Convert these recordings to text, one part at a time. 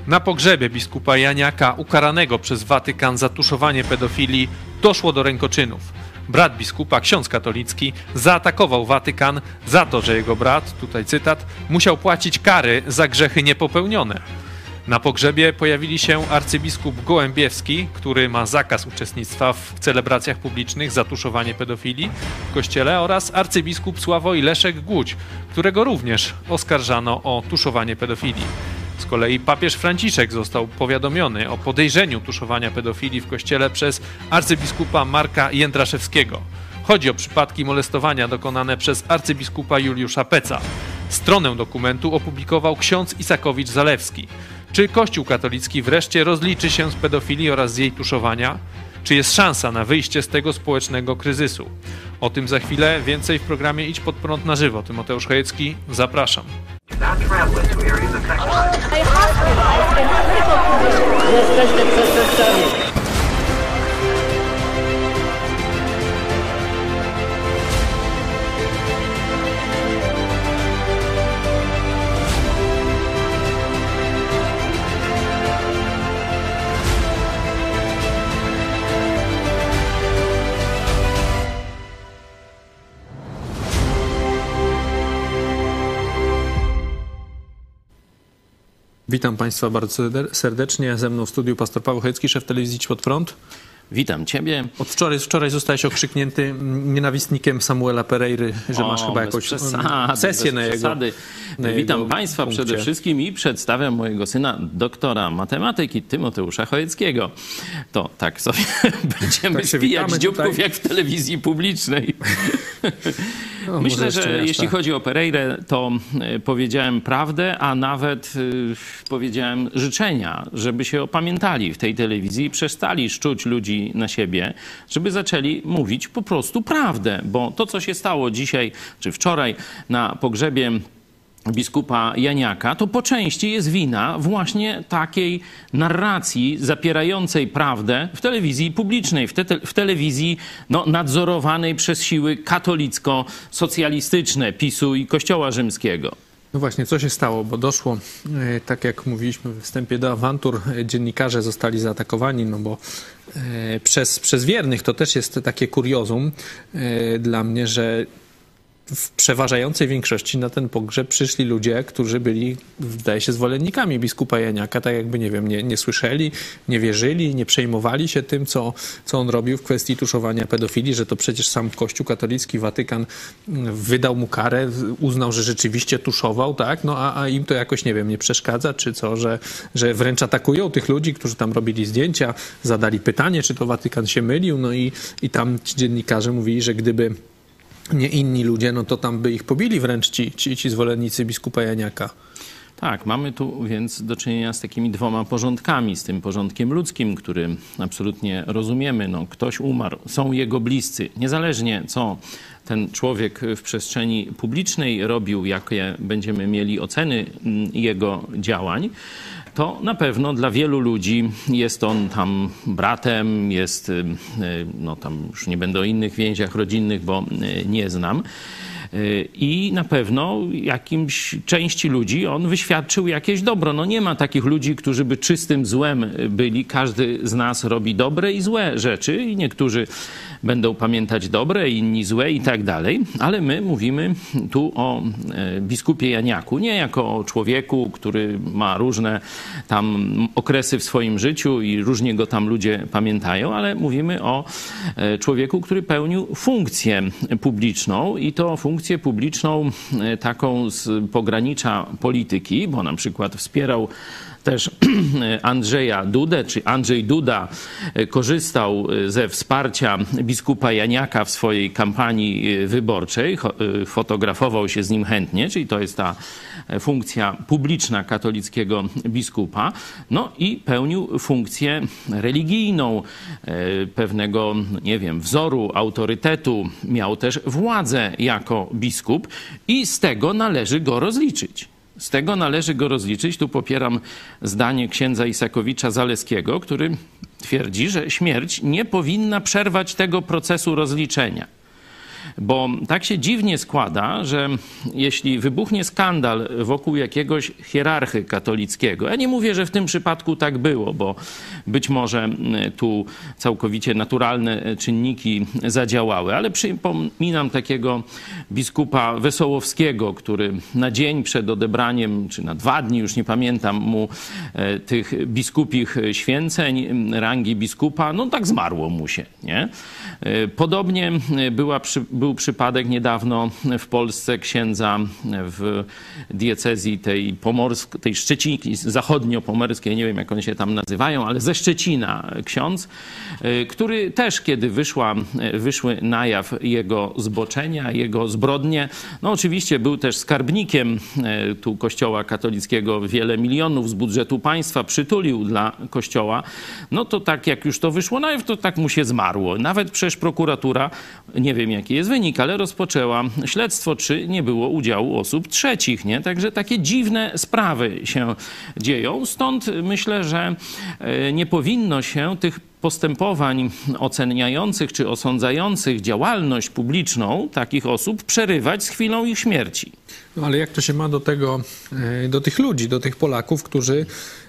Na pogrzebie biskupa Janiaka, ukaranego przez Watykan za tuszowanie pedofilii, doszło do rękoczynów. Brat biskupa, ksiądz katolicki, zaatakował Watykan za to, że jego brat, tutaj cytat, musiał płacić kary za grzechy niepopełnione. Na pogrzebie pojawili się arcybiskup Gołębiewski, który ma zakaz uczestnictwa w celebracjach publicznych za tuszowanie pedofilii w kościele, oraz arcybiskup Sławoj Leszek Głódź, którego również oskarżano o tuszowanie pedofilii. Z kolei papież Franciszek został powiadomiony o podejrzeniu tuszowania pedofilii w kościele przez arcybiskupa Marka Jędraszewskiego. Chodzi o przypadki molestowania dokonane przez arcybiskupa Juliusza Peca. Stronę dokumentu opublikował ksiądz Isakowicz-Zalewski. Czy Kościół katolicki wreszcie rozliczy się z pedofilii oraz z jej tuszowania? Czy jest szansa na wyjście z tego społecznego kryzysu? O tym za chwilę, więcej w programie Idź Pod Prąd na żywo. Tymoteusz Chojecki, zapraszam. Jesteśmy przestępcami. Witam Państwa bardzo serdecznie. Ze mną w studiu pastor Paweł Chojecki, szef telewizji Idź Pod Prąd. Witam Ciebie. Od wczoraj zostałeś okrzyknięty nienawistnikiem Samuela Pereiry, że masz chyba jakąś sesję na jego... Witam Państwa punkcie. Przede wszystkim i przedstawiam mojego syna, doktora matematyki Tymoteusza Chojeckiego. To tak sobie będziemy tak spijać dzióbków tutaj, jak w telewizji publicznej. No, myślę, że jeśli chodzi o Pereirę, to powiedziałem prawdę, a nawet powiedziałem życzenia, żeby się opamiętali w tej telewizji i przestali szczuć ludzi na siebie, żeby zaczęli mówić po prostu prawdę. Bo to, co się stało dzisiaj czy wczoraj na pogrzebie biskupa Janiaka, to po części jest wina właśnie takiej narracji zapierającej prawdę w telewizji publicznej, w telewizji nadzorowanej przez siły katolicko-socjalistyczne PiS-u i Kościoła Rzymskiego. No właśnie, co się stało? Bo doszło, tak jak mówiliśmy w wstępie, do awantur. Dziennikarze zostali zaatakowani, no bo przez wiernych. To też jest takie kuriozum dla mnie, że w przeważającej większości na ten pogrzeb przyszli ludzie, którzy byli, wydaje się, zwolennikami biskupa Janiaka, tak jakby, nie wiem, nie słyszeli, nie wierzyli, nie przejmowali się tym, co on robił w kwestii tuszowania pedofilii, że to przecież sam Kościół katolicki, Watykan wydał mu karę, uznał, że rzeczywiście tuszował, tak? No a im to jakoś, nie wiem, nie przeszkadza, czy co, że wręcz atakują tych ludzi, którzy tam robili zdjęcia, zadali pytanie, czy to Watykan się mylił, no i tam ci dziennikarze mówili, że gdyby nie inni ludzie, no to tam by ich pobili wręcz ci zwolennicy biskupa Janiaka. Tak, mamy tu więc do czynienia z takimi dwoma porządkami. Z tym porządkiem ludzkim, który absolutnie rozumiemy. No, ktoś umarł, są jego bliscy. Niezależnie co ten człowiek w przestrzeni publicznej robił, jakie będziemy mieli oceny jego działań, to na pewno dla wielu ludzi jest on tam bratem, jest, no tam już nie będę o innych więziach rodzinnych, bo nie znam. I na pewno jakimś części ludzi on wyświadczył jakieś dobro. No nie ma takich ludzi, którzy by czystym złem byli. Każdy z nas robi dobre i złe rzeczy i niektórzy będą pamiętać dobre, inni złe i tak dalej. Ale my mówimy tu o biskupie Janiaku, nie jako o człowieku, który ma różne tam okresy w swoim życiu i różnie go tam ludzie pamiętają, ale mówimy o człowieku, który pełnił funkcję publiczną i to funkcję publiczną taką z pogranicza polityki, bo na przykład wspierał też Andrzeja Dudę, czy Andrzej Duda korzystał ze wsparcia biskupa Janiaka w swojej kampanii wyborczej, fotografował się z nim chętnie, czyli to jest ta funkcja publiczna katolickiego biskupa, no i pełnił funkcję religijną, pewnego, nie wiem, wzoru, autorytetu, miał też władzę jako biskup i z tego należy go rozliczyć. Z tego należy go rozliczyć. Tu popieram zdanie księdza Isakowicza-Zaleskiego, który twierdzi, że śmierć nie powinna przerwać tego procesu rozliczenia. Bo tak się dziwnie składa, że jeśli wybuchnie skandal wokół jakiegoś hierarchy katolickiego, ja nie mówię, że w tym przypadku tak było, bo być może tu całkowicie naturalne czynniki zadziałały, ale przypominam takiego biskupa Wesołowskiego, który na dzień przed odebraniem, czy na 2 dni, już nie pamiętam mu, tych biskupich święceń, rangi biskupa, no tak zmarło mu się, nie? Podobnie był przypadek niedawno w Polsce księdza w diecezji tej tej Szczecinki, zachodnio-pomorskiej, nie wiem jak one się tam nazywają, ale ze Szczecina ksiądz, który też, kiedy wyszły na jaw jego zboczenia, jego zbrodnie, no oczywiście był też skarbnikiem tu Kościoła katolickiego, wiele milionów z budżetu państwa przytulił dla Kościoła, no to tak jak już to wyszło na jaw, to tak mu się zmarło. Nawet przecież prokuratura, nie wiem jaki jest wynik, ale rozpoczęła śledztwo, czy nie było udziału osób trzecich, nie? Także takie dziwne sprawy się dzieją. Stąd myślę, że nie powinno się tych postępowań oceniających czy osądzających działalność publiczną takich osób przerywać z chwilą ich śmierci. No ale jak to się ma do tego, do tych ludzi, do tych Polaków, którzy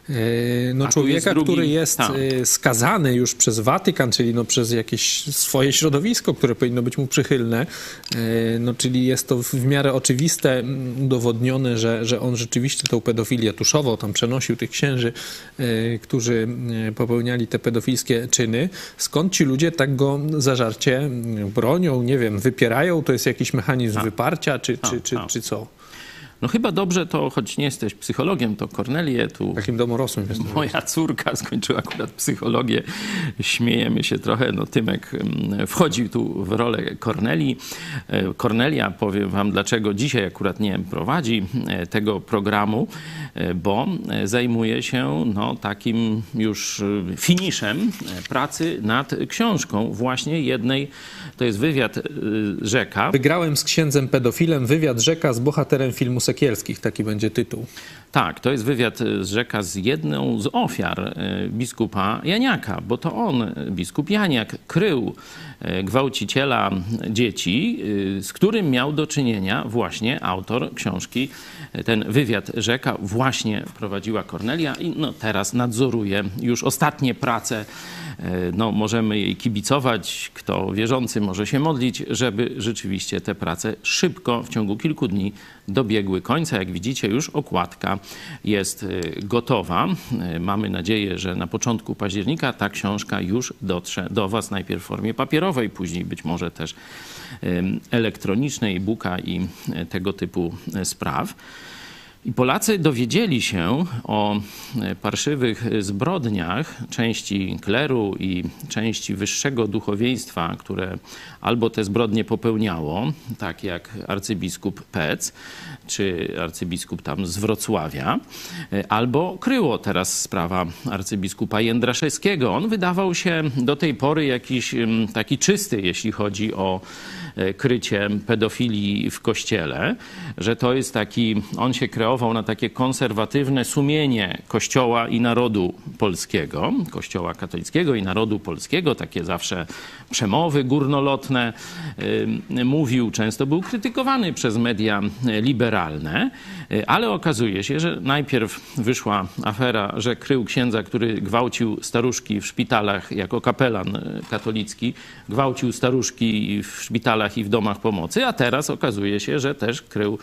no człowieka, który jest skazany już przez Watykan, czyli no przez jakieś swoje środowisko, które powinno być mu przychylne, no czyli jest to w miarę oczywiste, udowodnione, że on rzeczywiście tą pedofilię tuszował, tam przenosił tych księży, którzy popełniali te pedofilskie czyny. Skąd ci ludzie tak go zażarcie bronią, nie wiem, wypierają? To jest jakiś mechanizm wyparcia, czy co? No chyba dobrze to, choć nie jesteś psychologiem, to Kornelię tu... Takim domorosłym jestem. Moja córka skończyła akurat psychologię. Śmiejemy się trochę. No Tymek wchodził tu w rolę Kornelii. Kornelia, powiem wam dlaczego dzisiaj akurat nie prowadzi tego programu, bo zajmuje się no, takim już finiszem pracy nad książką właśnie jednej. To jest wywiad Rzeka. Wygrałem z księdzem pedofilem wywiad Rzeka z bohaterem filmu Sekielskich. Taki będzie tytuł. Tak, to jest wywiad z Rzeka z jedną z ofiar biskupa Janiaka, bo to on, biskup Janiak, krył gwałciciela dzieci, z którym miał do czynienia właśnie autor książki. Ten wywiad Rzeka właśnie prowadziła Kornelia i no, teraz nadzoruje już ostatnie prace. No, możemy jej kibicować, kto wierzący może się modlić, żeby rzeczywiście te prace szybko, w ciągu kilku dni dobiegły końca. Jak widzicie, już okładka jest gotowa. Mamy nadzieję, że na początku października ta książka już dotrze do was, najpierw w formie papierowej, później być może też elektronicznej, e-booka i tego typu spraw. I Polacy dowiedzieli się o parszywych zbrodniach części kleru i części wyższego duchowieństwa, które albo te zbrodnie popełniało, tak jak arcybiskup Pec, czy arcybiskup tam z Wrocławia, albo kryło. Teraz sprawa arcybiskupa Jędraszewskiego. On wydawał się do tej pory jakiś taki czysty, jeśli chodzi o krycie pedofilii w Kościele, że to jest taki, on się kreował na takie konserwatywne sumienie Kościoła i narodu polskiego, Kościoła katolickiego i narodu polskiego, takie zawsze przemowy górnolotne mówił, często był krytykowany przez media liberalne, ale okazuje się, że najpierw wyszła afera, że krył księdza, który gwałcił staruszki w szpitalach jako kapelan katolicki, gwałcił staruszki w szpitalach i w domach pomocy, a teraz okazuje się, że też krył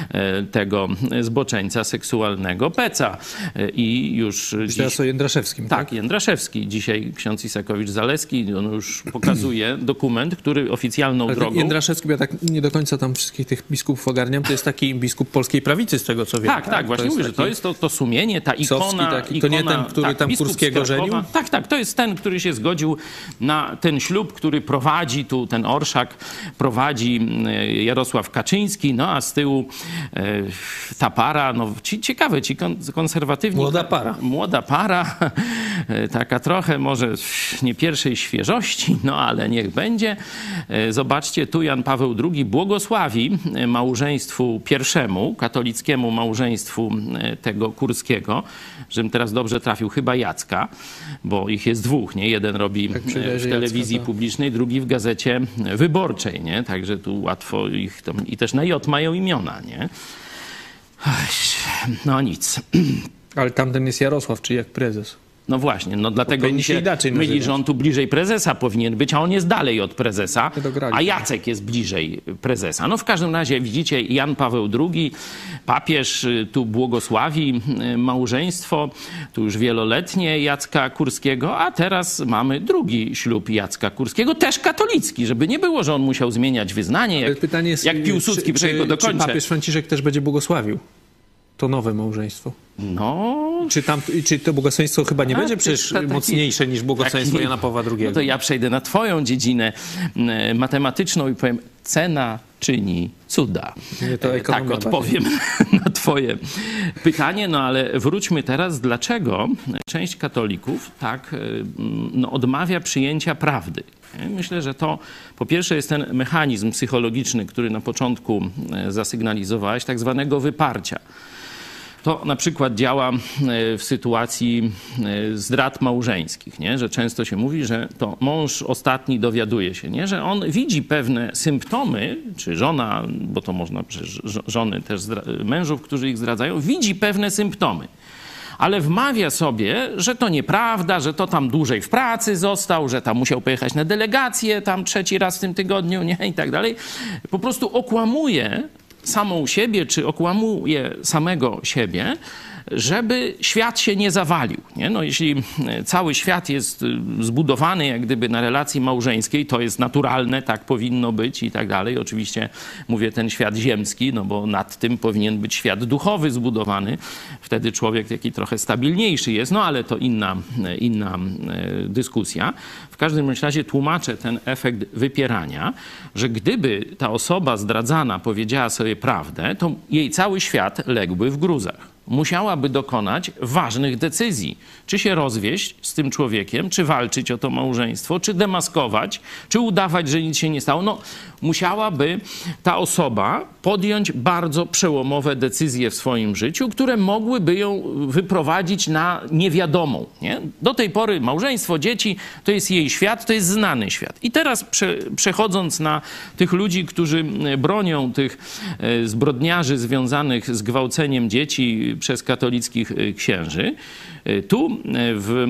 tego zboczeńca seksualnego Peca. I już teraz o Jędraszewskim, tak? Tak, Jędraszewski. Dzisiaj ksiądz Isakowicz-Zaleski, on już pokazuje dokument, który oficjalną ale drogą... Jędraszewski, ja tak nie do końca tam wszystkich tych biskupów ogarniam, to jest taki biskup polskiej prawicy, z tego co wiem. Tak, właśnie mówię, że to jest to sumienie, ta ikona... To nie ten, który tam Kurskiego żenił? Tak, to jest ten, który się zgodził na ten ślub, który prowadzi tu, ten orszak prowadzi Jarosław Kaczyński, no a z tyłu ta para, no ciekawe, ci konserwatywni... Młoda para, taka trochę może nie pierwszej świeżości, no ale niech będzie. Zobaczcie, tu Jan Paweł II błogosławi małżeństwu pierwszemu, katolickiemu małżeństwu tego Kurskiego, żebym teraz dobrze trafił, chyba Jacka, bo ich jest dwóch, nie? Jeden robi w telewizji publicznej, drugi w Gazecie Wyborczej. inaczej, nie? Także tu łatwo ich tam... I też na J mają imiona, nie? No nic. Ale tamten jest Jarosław, czy jak prezes. No właśnie, no dlatego mi się myli, że on tu bliżej prezesa powinien być, a on jest dalej od prezesa, a Jacek jest bliżej prezesa. No w każdym razie widzicie, Jan Paweł II, papież, tu błogosławi małżeństwo, tu już wieloletnie Jacka Kurskiego, a teraz mamy drugi ślub Jacka Kurskiego, też katolicki, żeby nie było, że on musiał zmieniać wyznanie, jak Piłsudski, czy papież Franciszek też będzie błogosławił to nowe małżeństwo? No... Czy to błogosławieństwo chyba nie będzie przecież mocniejsze niż błogosławieństwo Jana Pawła II? No to ja przejdę na twoją dziedzinę matematyczną i powiem, cena czyni cuda. Tak odpowiem na twoje pytanie, no ale wróćmy teraz, dlaczego część katolików tak odmawia przyjęcia prawdy. Myślę, że to po pierwsze jest ten mechanizm psychologiczny, który na początku zasygnalizowałeś, tak zwanego wyparcia. To na przykład działa w sytuacji zdrad małżeńskich, nie? Że często się mówi, że to mąż ostatni dowiaduje się, nie? Że on widzi pewne symptomy, czy żona, bo to można przecież żony też mężów, którzy ich zdradzają, widzi pewne symptomy. Ale wmawia sobie, że to nieprawda, że to tam dłużej w pracy został, że tam musiał pojechać na delegację tam 3 raz w tym tygodniu, nie? I tak dalej. Po prostu okłamuje samą siebie, czy okłamuje samego siebie, żeby świat się nie zawalił. Nie? No, jeśli cały świat jest zbudowany jak gdyby na relacji małżeńskiej, to jest naturalne, tak powinno być i tak dalej. Oczywiście mówię ten świat ziemski, no bo nad tym powinien być świat duchowy zbudowany. Wtedy człowiek taki trochę stabilniejszy jest, no ale to inna dyskusja. W każdym razie tłumaczę ten efekt wypierania, że gdyby ta osoba zdradzana powiedziała sobie prawdę, to jej cały świat ległby w gruzach. Musiałaby dokonać ważnych decyzji. Czy się rozwieść z tym człowiekiem, czy walczyć o to małżeństwo, czy demaskować, czy udawać, że nic się nie stało. No, musiałaby ta osoba podjąć bardzo przełomowe decyzje w swoim życiu, które mogłyby ją wyprowadzić na niewiadomą. Nie? Do tej pory małżeństwo, dzieci, to jest jej świat, to jest znany świat. I teraz przechodząc na tych ludzi, którzy bronią tych zbrodniarzy związanych z gwałceniem dzieci przez katolickich księży, tu w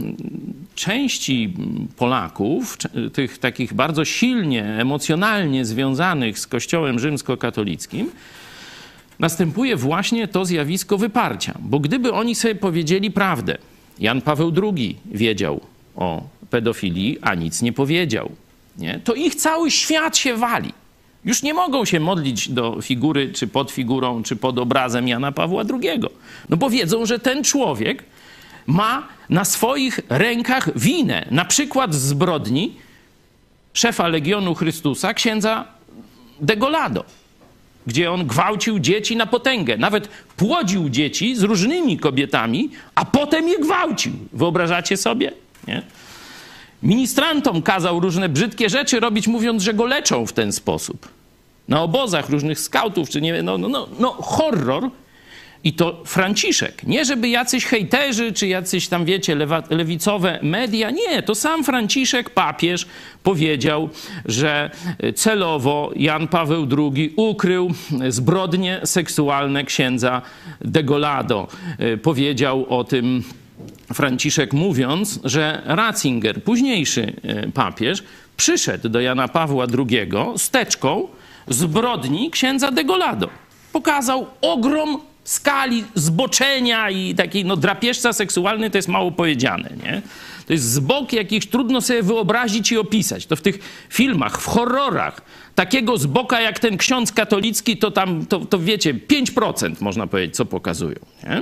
części Polaków, tych takich bardzo silnie, emocjonalnie związanych z Kościołem rzymskokatolickim, następuje właśnie to zjawisko wyparcia. Bo gdyby oni sobie powiedzieli prawdę, Jan Paweł II wiedział o pedofilii, a nic nie powiedział, nie? To ich cały świat się wali. Już nie mogą się modlić do figury, czy pod figurą, czy pod obrazem Jana Pawła II. No bo wiedzą, że ten człowiek ma na swoich rękach winę, na przykład z zbrodni szefa Legionu Chrystusa, księdza Degolado, gdzie on gwałcił dzieci na potęgę. Nawet płodził dzieci z różnymi kobietami, a potem je gwałcił. Wyobrażacie sobie? Nie? Ministrantom kazał różne brzydkie rzeczy robić, mówiąc, że go leczą w ten sposób. Na obozach różnych skautów, czy nie wiem, horror. I to Franciszek. Nie żeby jacyś hejterzy, czy jacyś tam, wiecie, lewicowe media. Nie, to sam Franciszek, papież, powiedział, że celowo Jan Paweł II ukrył zbrodnie seksualne księdza Degolado. Powiedział o tym Franciszek, mówiąc, że Ratzinger, późniejszy papież, przyszedł do Jana Pawła II z teczką zbrodni księdza Degolado. Pokazał ogrom skali zboczenia i takiej drapieżca seksualny, to jest mało powiedziane, nie? To jest zbok jakichś trudno sobie wyobrazić i opisać. To w tych filmach, w horrorach, takiego zboka jak ten ksiądz katolicki, to tam, to wiecie, 5% można powiedzieć, co pokazują, nie?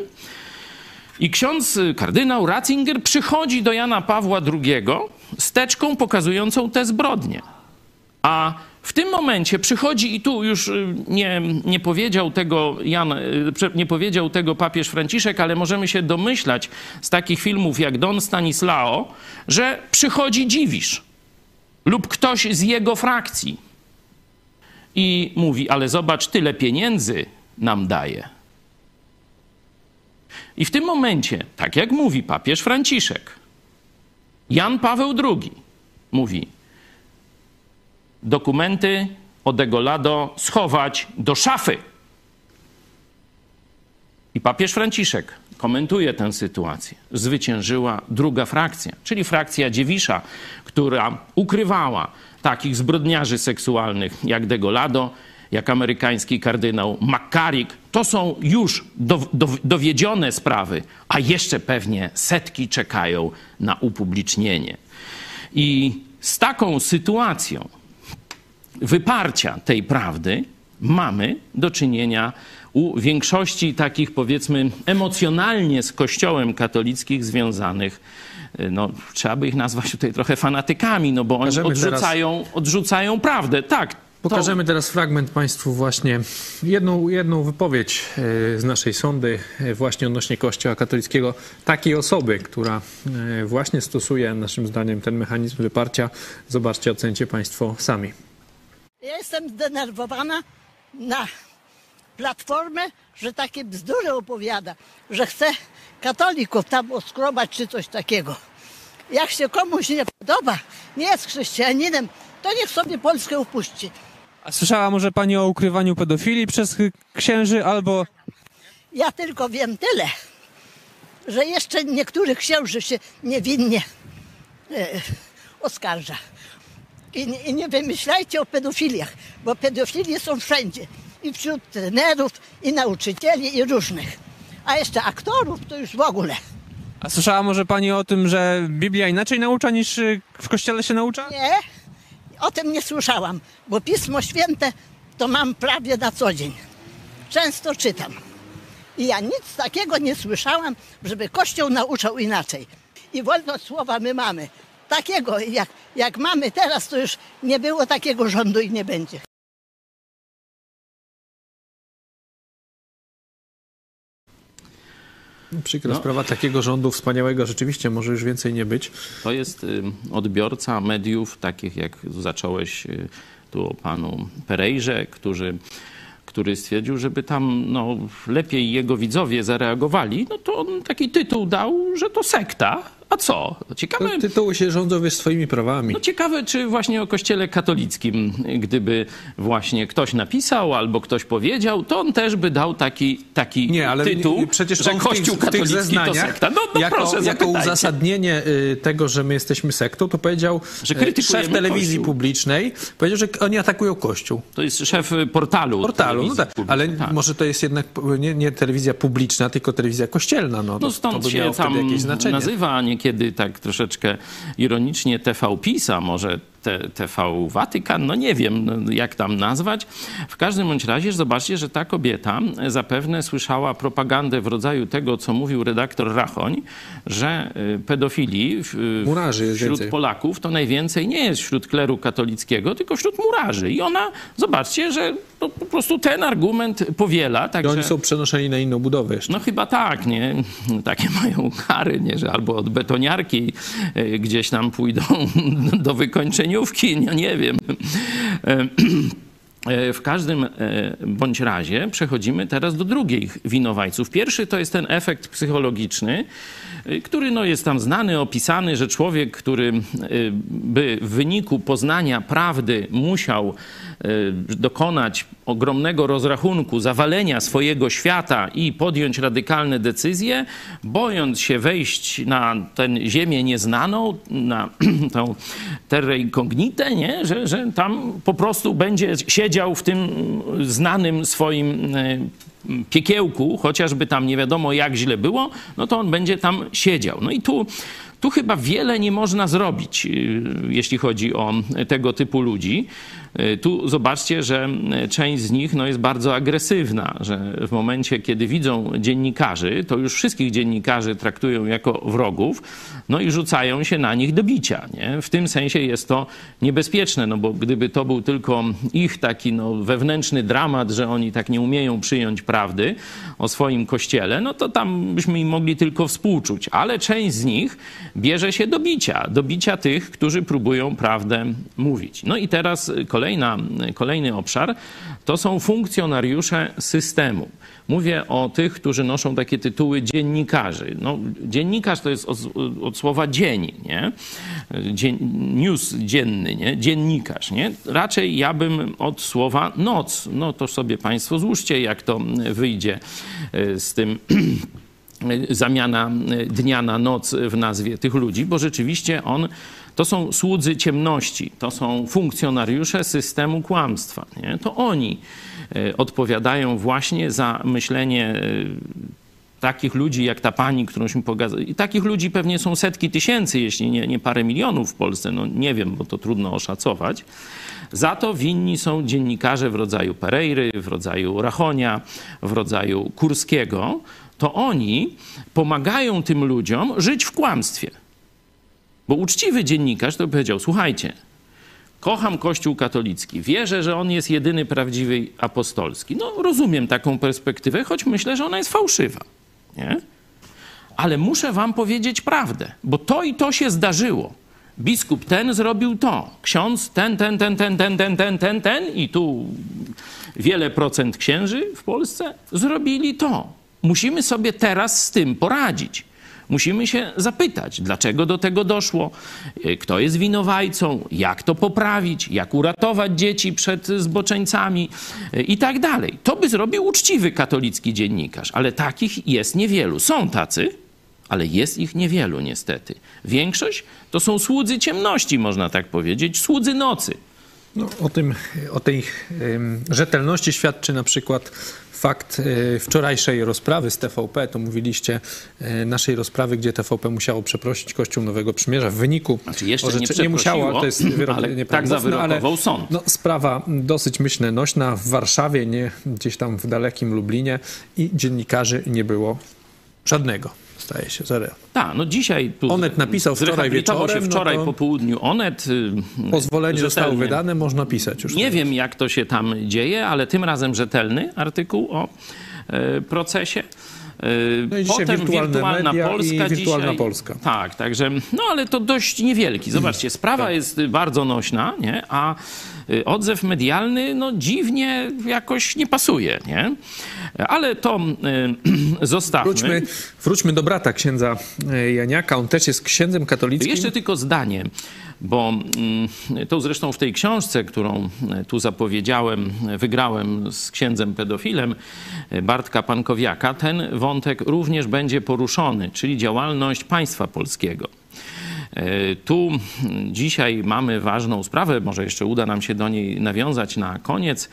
I ksiądz kardynał Ratzinger przychodzi do Jana Pawła II z teczką pokazującą te zbrodnie. A w tym momencie przychodzi, i tu już nie powiedział tego nie powiedział tego papież Franciszek, ale możemy się domyślać z takich filmów jak Don Stanislao, że przychodzi Dziwisz lub ktoś z jego frakcji i mówi, ale zobacz, tyle pieniędzy nam daje. I w tym momencie, tak jak mówi papież Franciszek, Jan Paweł II mówi, dokumenty o Degollado schować do szafy. I papież Franciszek komentuje tę sytuację. Zwyciężyła druga frakcja, czyli frakcja Dziwisza, która ukrywała takich zbrodniarzy seksualnych jak Degollado, jak amerykański kardynał McCarrick. To są już dowiedzione sprawy, a jeszcze pewnie setki czekają na upublicznienie. I z taką sytuacją wyparcia tej prawdy mamy do czynienia u większości takich, powiedzmy, emocjonalnie z Kościołem katolickim związanych, no trzeba by ich nazwać tutaj trochę fanatykami, no bo oni odrzucają prawdę. Tak. Pokażemy teraz fragment Państwu właśnie, jedną wypowiedź z naszej sądy właśnie odnośnie Kościoła katolickiego, takiej osoby, która właśnie stosuje naszym zdaniem ten mechanizm wyparcia. Zobaczcie, ocencie Państwo sami. Ja jestem zdenerwowana na Platformę, że takie bzdury opowiada, że chce katolików tam oskrobać czy coś takiego. Jak się komuś nie podoba, nie jest chrześcijaninem, to niech sobie Polskę upuści. A słyszała może pani o ukrywaniu pedofilii przez księży albo... Ja tylko wiem tyle, że jeszcze niektórych księży się niewinnie oskarża. I nie wymyślajcie o pedofiliach, bo pedofilie są wszędzie. I wśród trenerów, i nauczycieli, i różnych. A jeszcze aktorów to już w ogóle. A słyszała może pani o tym, że Biblia inaczej naucza niż w kościele się naucza? Nie, o tym nie słyszałam, bo Pismo Święte to mam prawie na co dzień. Często czytam. I ja nic takiego nie słyszałam, żeby Kościół nauczał inaczej. I wolność słowa my mamy. Takiego, jak mamy teraz, to już nie było takiego rządu i nie będzie. Przykra sprawa, takiego rządu wspaniałego rzeczywiście może już więcej nie być. To jest odbiorca mediów takich, jak zacząłeś tu o panu Perejrze, który stwierdził, żeby tam lepiej jego widzowie zareagowali, no to on taki tytuł dał, że to sekta. A co? Ciekawe, to tytuły się rządzą swoimi prawami. No ciekawe, czy właśnie o Kościele katolickim, gdyby właśnie ktoś napisał albo ktoś powiedział, to on też by dał taki nie, ale tytuł, przecież że Kościół katolicki to sekta. Jako uzasadnienie tego, że my jesteśmy sektą, to powiedział szef telewizji publicznej, powiedział, że oni atakują Kościół. To jest szef portalu. No tak, ale może to jest jednak nie telewizja publiczna, tylko telewizja kościelna. No stąd to by się tam jakieś znaczenie. nazywa niekiedy tak troszeczkę ironicznie TV PiS, a może TV Watykan, no nie wiem jak tam nazwać. W każdym bądź razie zobaczcie, że ta kobieta zapewne słyszała propagandę w rodzaju tego, co mówił redaktor Rachoń, że pedofilii wśród Polaków to najwięcej nie jest wśród kleru katolickiego, tylko wśród murarzy. I ona, zobaczcie, że po prostu ten argument powiela. I oni są przenoszeni na inną budowę jeszcze. No chyba tak, nie? Takie mają kary, nie? Że albo od betoniarki gdzieś tam pójdą do wykończeniówki, no nie wiem. W każdym bądź razie przechodzimy teraz do drugich winowajców. Pierwszy to jest ten efekt psychologiczny, który jest tam znany, opisany, że człowiek, który by w wyniku poznania prawdy musiał dokonać ogromnego rozrachunku, zawalenia swojego świata i podjąć radykalne decyzje, bojąc się wejść na tę ziemię nieznaną, na tą terra incognitę, nie? Że tam po prostu będzie siedział w tym znanym swoim piekiełku, chociażby tam nie wiadomo jak źle było, no to on będzie tam siedział. No i tu chyba wiele nie można zrobić, jeśli chodzi o tego typu ludzi. Tu zobaczcie, że część z nich jest bardzo agresywna, że w momencie, kiedy widzą dziennikarzy, to już wszystkich dziennikarzy traktują jako wrogów, i rzucają się na nich do bicia. Nie? W tym sensie jest to niebezpieczne, bo gdyby to był tylko ich taki wewnętrzny dramat, że oni tak nie umieją przyjąć prawdy o swoim kościele, to tam byśmy im mogli tylko współczuć. Ale część z nich bierze się do bicia tych, którzy próbują prawdę mówić. No i teraz kolejny obszar to są funkcjonariusze systemu. Mówię o tych, którzy noszą takie tytuły dziennikarzy. No, dziennikarz to jest od słowa dzień, nie? News dzienny, nie? Dziennikarz, nie? Raczej ja bym od słowa noc. No to sobie państwo złóżcie, jak to wyjdzie z tym zamiana dnia na noc w nazwie tych ludzi, bo rzeczywiście to są słudzy ciemności, to są funkcjonariusze systemu kłamstwa. Nie? To oni odpowiadają właśnie za myślenie takich ludzi jak ta pani, którąśmy pokazali. I takich ludzi pewnie są setki tysięcy, jeśli nie parę milionów w Polsce. No nie wiem, bo to trudno oszacować. Za to winni są dziennikarze w rodzaju Pereiry, w rodzaju Rachonia, w rodzaju Kurskiego. To oni pomagają tym ludziom żyć w kłamstwie. Bo uczciwy dziennikarz to powiedział, słuchajcie, kocham Kościół katolicki, wierzę, że on jest jedyny prawdziwy apostolski. No rozumiem taką perspektywę, choć myślę, że ona jest fałszywa. Nie? Ale muszę wam powiedzieć prawdę, bo to i to się zdarzyło. Biskup ten zrobił to, ksiądz ten i tu wiele procent księży w Polsce zrobili to. Musimy sobie teraz z tym poradzić. Musimy się zapytać, dlaczego do tego doszło, kto jest winowajcą, jak to poprawić, jak uratować dzieci przed zboczeńcami i tak dalej. To by zrobił uczciwy katolicki dziennikarz, ale takich jest niewielu. Są tacy, ale jest ich niewielu niestety. Większość to są słudzy ciemności, można tak powiedzieć, słudzy nocy. No, o tej rzetelności świadczy na przykład fakt wczorajszej rozprawy z TVP, to mówiliście, naszej rozprawy, gdzie TVP musiało przeprosić Kościół Nowego Przymierza w wyniku... Znaczy jeszcze nie musiało, ale to jest wyrok ale tak zawyrokował sąd. No, sprawa dosyć, myślę, nośna w Warszawie, nie gdzieś tam w dalekim Lublinie i dziennikarzy nie było żadnego. Staje się zero. Tak, no dzisiaj tu Onet napisał wczoraj wieczorem. Się wczoraj po południu Onet. Pozwolenie zostało wydane, można pisać już. Nie wiem, jak to się tam dzieje, ale tym razem rzetelny artykuł o procesie. No i dzisiaj potem wirtualna Polska. I wirtualna Polska. Tak, także, no ale to dość niewielki. Zobaczcie, sprawa jest bardzo nośna, nie? A odzew medialny, no dziwnie jakoś nie pasuje, nie? Ale to zostawmy. Wróćmy do brata księdza Janiaka. On też jest księdzem katolickim. Jeszcze tylko zdanie, bo to zresztą w tej książce, którą tu zapowiedziałem, wygrałem z księdzem pedofilem Bartka Pankowiaka, ten wątek również będzie poruszony, czyli działalność państwa polskiego. Tu dzisiaj mamy ważną sprawę, może jeszcze uda nam się do niej nawiązać na koniec.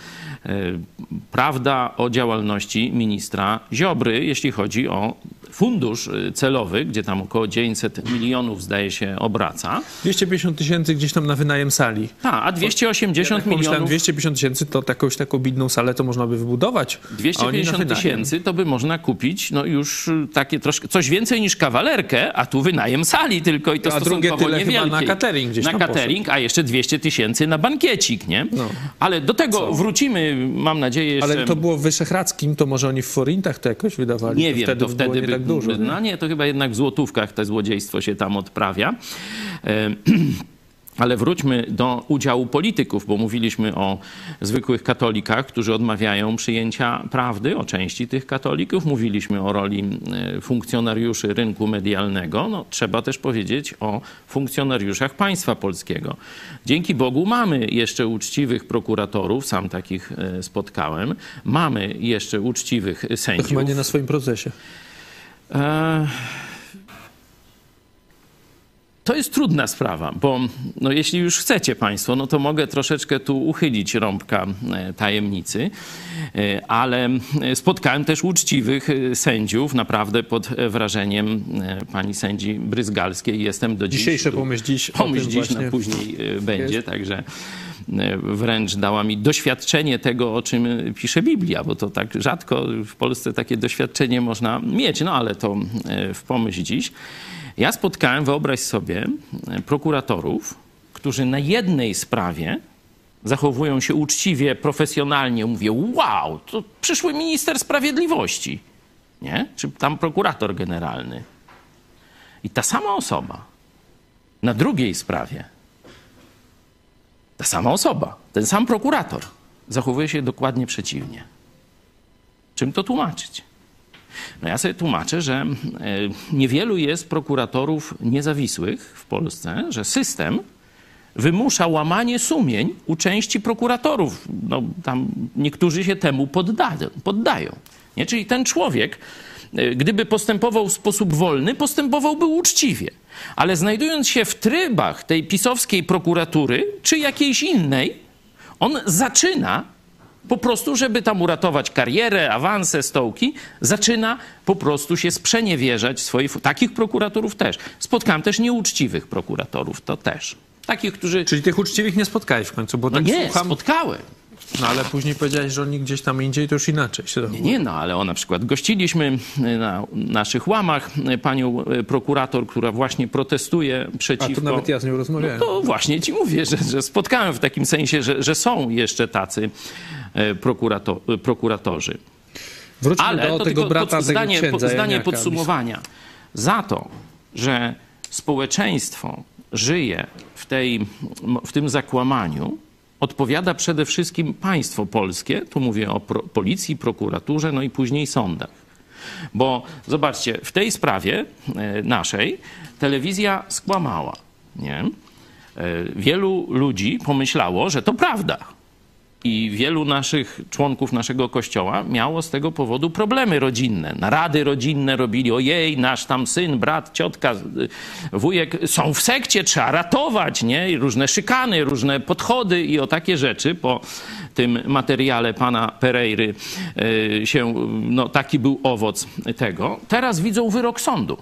Prawda o działalności ministra Ziobry, jeśli chodzi o fundusz celowy, gdzie tam około 900 milionów, zdaje się, obraca. 250 tysięcy gdzieś tam na wynajem sali. Tak, a 280 milionów... 250 tysięcy to jakąś taką bidną salę to można by wybudować. 250 tysięcy to by można kupić no już takie troszkę, coś więcej niż kawalerkę, a tu wynajem sali tylko i to stosunkowo niewielkiej. Na catering gdzieś na tam catering, poszedł. A jeszcze 200 tysięcy na bankiecik, nie? No. Ale do tego wrócimy, mam nadzieję, jeszcze... Ale to było w Wyszehradzkim, to może oni w forintach to jakoś wydawali? Nie wiem, to wtedy by tak dużo. No nie, to chyba jednak w złotówkach to złodziejstwo się tam odprawia. Ale wróćmy do udziału polityków, bo mówiliśmy o zwykłych katolikach, którzy odmawiają przyjęcia prawdy, o części tych katolików. Mówiliśmy o roli funkcjonariuszy rynku medialnego. No, trzeba też powiedzieć o funkcjonariuszach państwa polskiego. Dzięki Bogu mamy jeszcze uczciwych prokuratorów, sam takich spotkałem. Mamy jeszcze uczciwych sędziów. To chyba nie na swoim procesie. To jest trudna sprawa, bo no, jeśli już chcecie państwo, no to mogę troszeczkę tu uchylić rąbka tajemnicy, ale spotkałem też uczciwych sędziów, naprawdę pod wrażeniem pani sędzi Bryzgalskiej. Jestem do dziś. Dzisiejsze pomyśl dziś na później będzie, jest. Także wręcz dała mi doświadczenie tego, o czym pisze Biblia, bo to tak rzadko w Polsce takie doświadczenie można mieć, no ale to w pomyśl dziś. Ja spotkałem, wyobraź sobie, prokuratorów, którzy na jednej sprawie zachowują się uczciwie, profesjonalnie. Mówię, wow, to przyszły minister sprawiedliwości, nie? Czy tam prokurator generalny. I ta sama osoba na drugiej sprawie ta sama osoba, ten sam prokurator zachowuje się dokładnie przeciwnie. Czym to tłumaczyć? No ja sobie tłumaczę, że niewielu jest prokuratorów niezawisłych w Polsce, że system wymusza łamanie sumień u części prokuratorów. No, tam niektórzy się temu poddają. Nie? Czyli ten człowiek, gdyby postępował w sposób wolny, postępowałby uczciwie. Ale znajdując się w trybach tej pisowskiej prokuratury, czy jakiejś innej, on zaczyna po prostu, żeby tam uratować karierę, awanse, stołki, zaczyna po prostu się sprzeniewierzać swoich... Takich prokuratorów też. Spotkałem też nieuczciwych prokuratorów, to też. Takich, którzy... Czyli tych uczciwych nie spotkałeś w końcu, bo No tak nie, słucham... spotkałem. No ale później powiedziałeś, że oni gdzieś tam indziej, to już inaczej się Nie, no ale na przykład gościliśmy na naszych łamach panią prokurator, która właśnie protestuje przeciwko... A to nawet ja z nią rozmawiałem. No to właśnie ci mówię, że spotkałem w takim sensie, że są jeszcze tacy prokuratorzy. Wróćmy ale do to tego tylko brata, zdanie podsumowania. Za to, że społeczeństwo żyje w tym zakłamaniu, odpowiada przede wszystkim państwo polskie, tu mówię o policji, prokuraturze, no i później sądach. Bo zobaczcie, w tej sprawie naszej telewizja skłamała. Nie? Wielu ludzi pomyślało, że to prawda. I wielu naszych członków naszego kościoła miało z tego powodu problemy rodzinne. Narady rodzinne robili, ojej, nasz tam syn, brat, ciotka, wujek są w sekcie, trzeba ratować, nie? I różne szykany, różne podchody i o takie rzeczy. Po tym materiale pana Pereiry no taki był owoc tego. Teraz widzą wyrok sądu.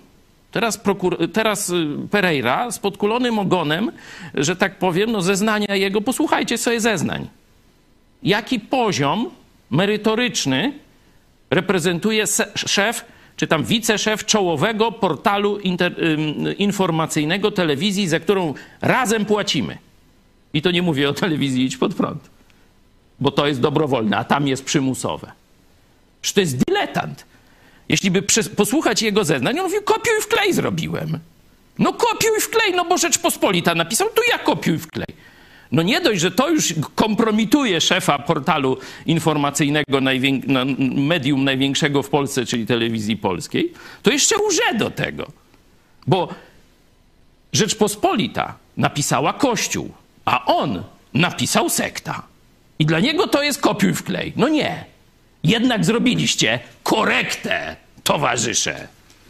Teraz Pereira z podkulonym ogonem, że tak powiem, no zeznania jego, posłuchajcie sobie zeznań. Jaki poziom merytoryczny reprezentuje szef, czy tam wiceszef czołowego portalu informacyjnego telewizji, za którą razem płacimy. I to nie mówię o telewizji Idź Pod Prąd, bo to jest dobrowolne, a tam jest przymusowe. Przecież to jest dyletant. Jeśli by posłuchać jego zeznań, on mówi, kopiuj i wklej zrobiłem. No kopiuj i wklej, no bo Rzeczpospolita napisał, to ja kopiuj i wklej. No nie dość, że to już kompromituje szefa portalu informacyjnego, medium największego w Polsce, czyli Telewizji Polskiej, to jeszcze łże do tego. Bo Rzeczpospolita napisała Kościół, a on napisał sekta. I dla niego to jest kopiuj wklej. No nie. Jednak zrobiliście korektę, towarzysze.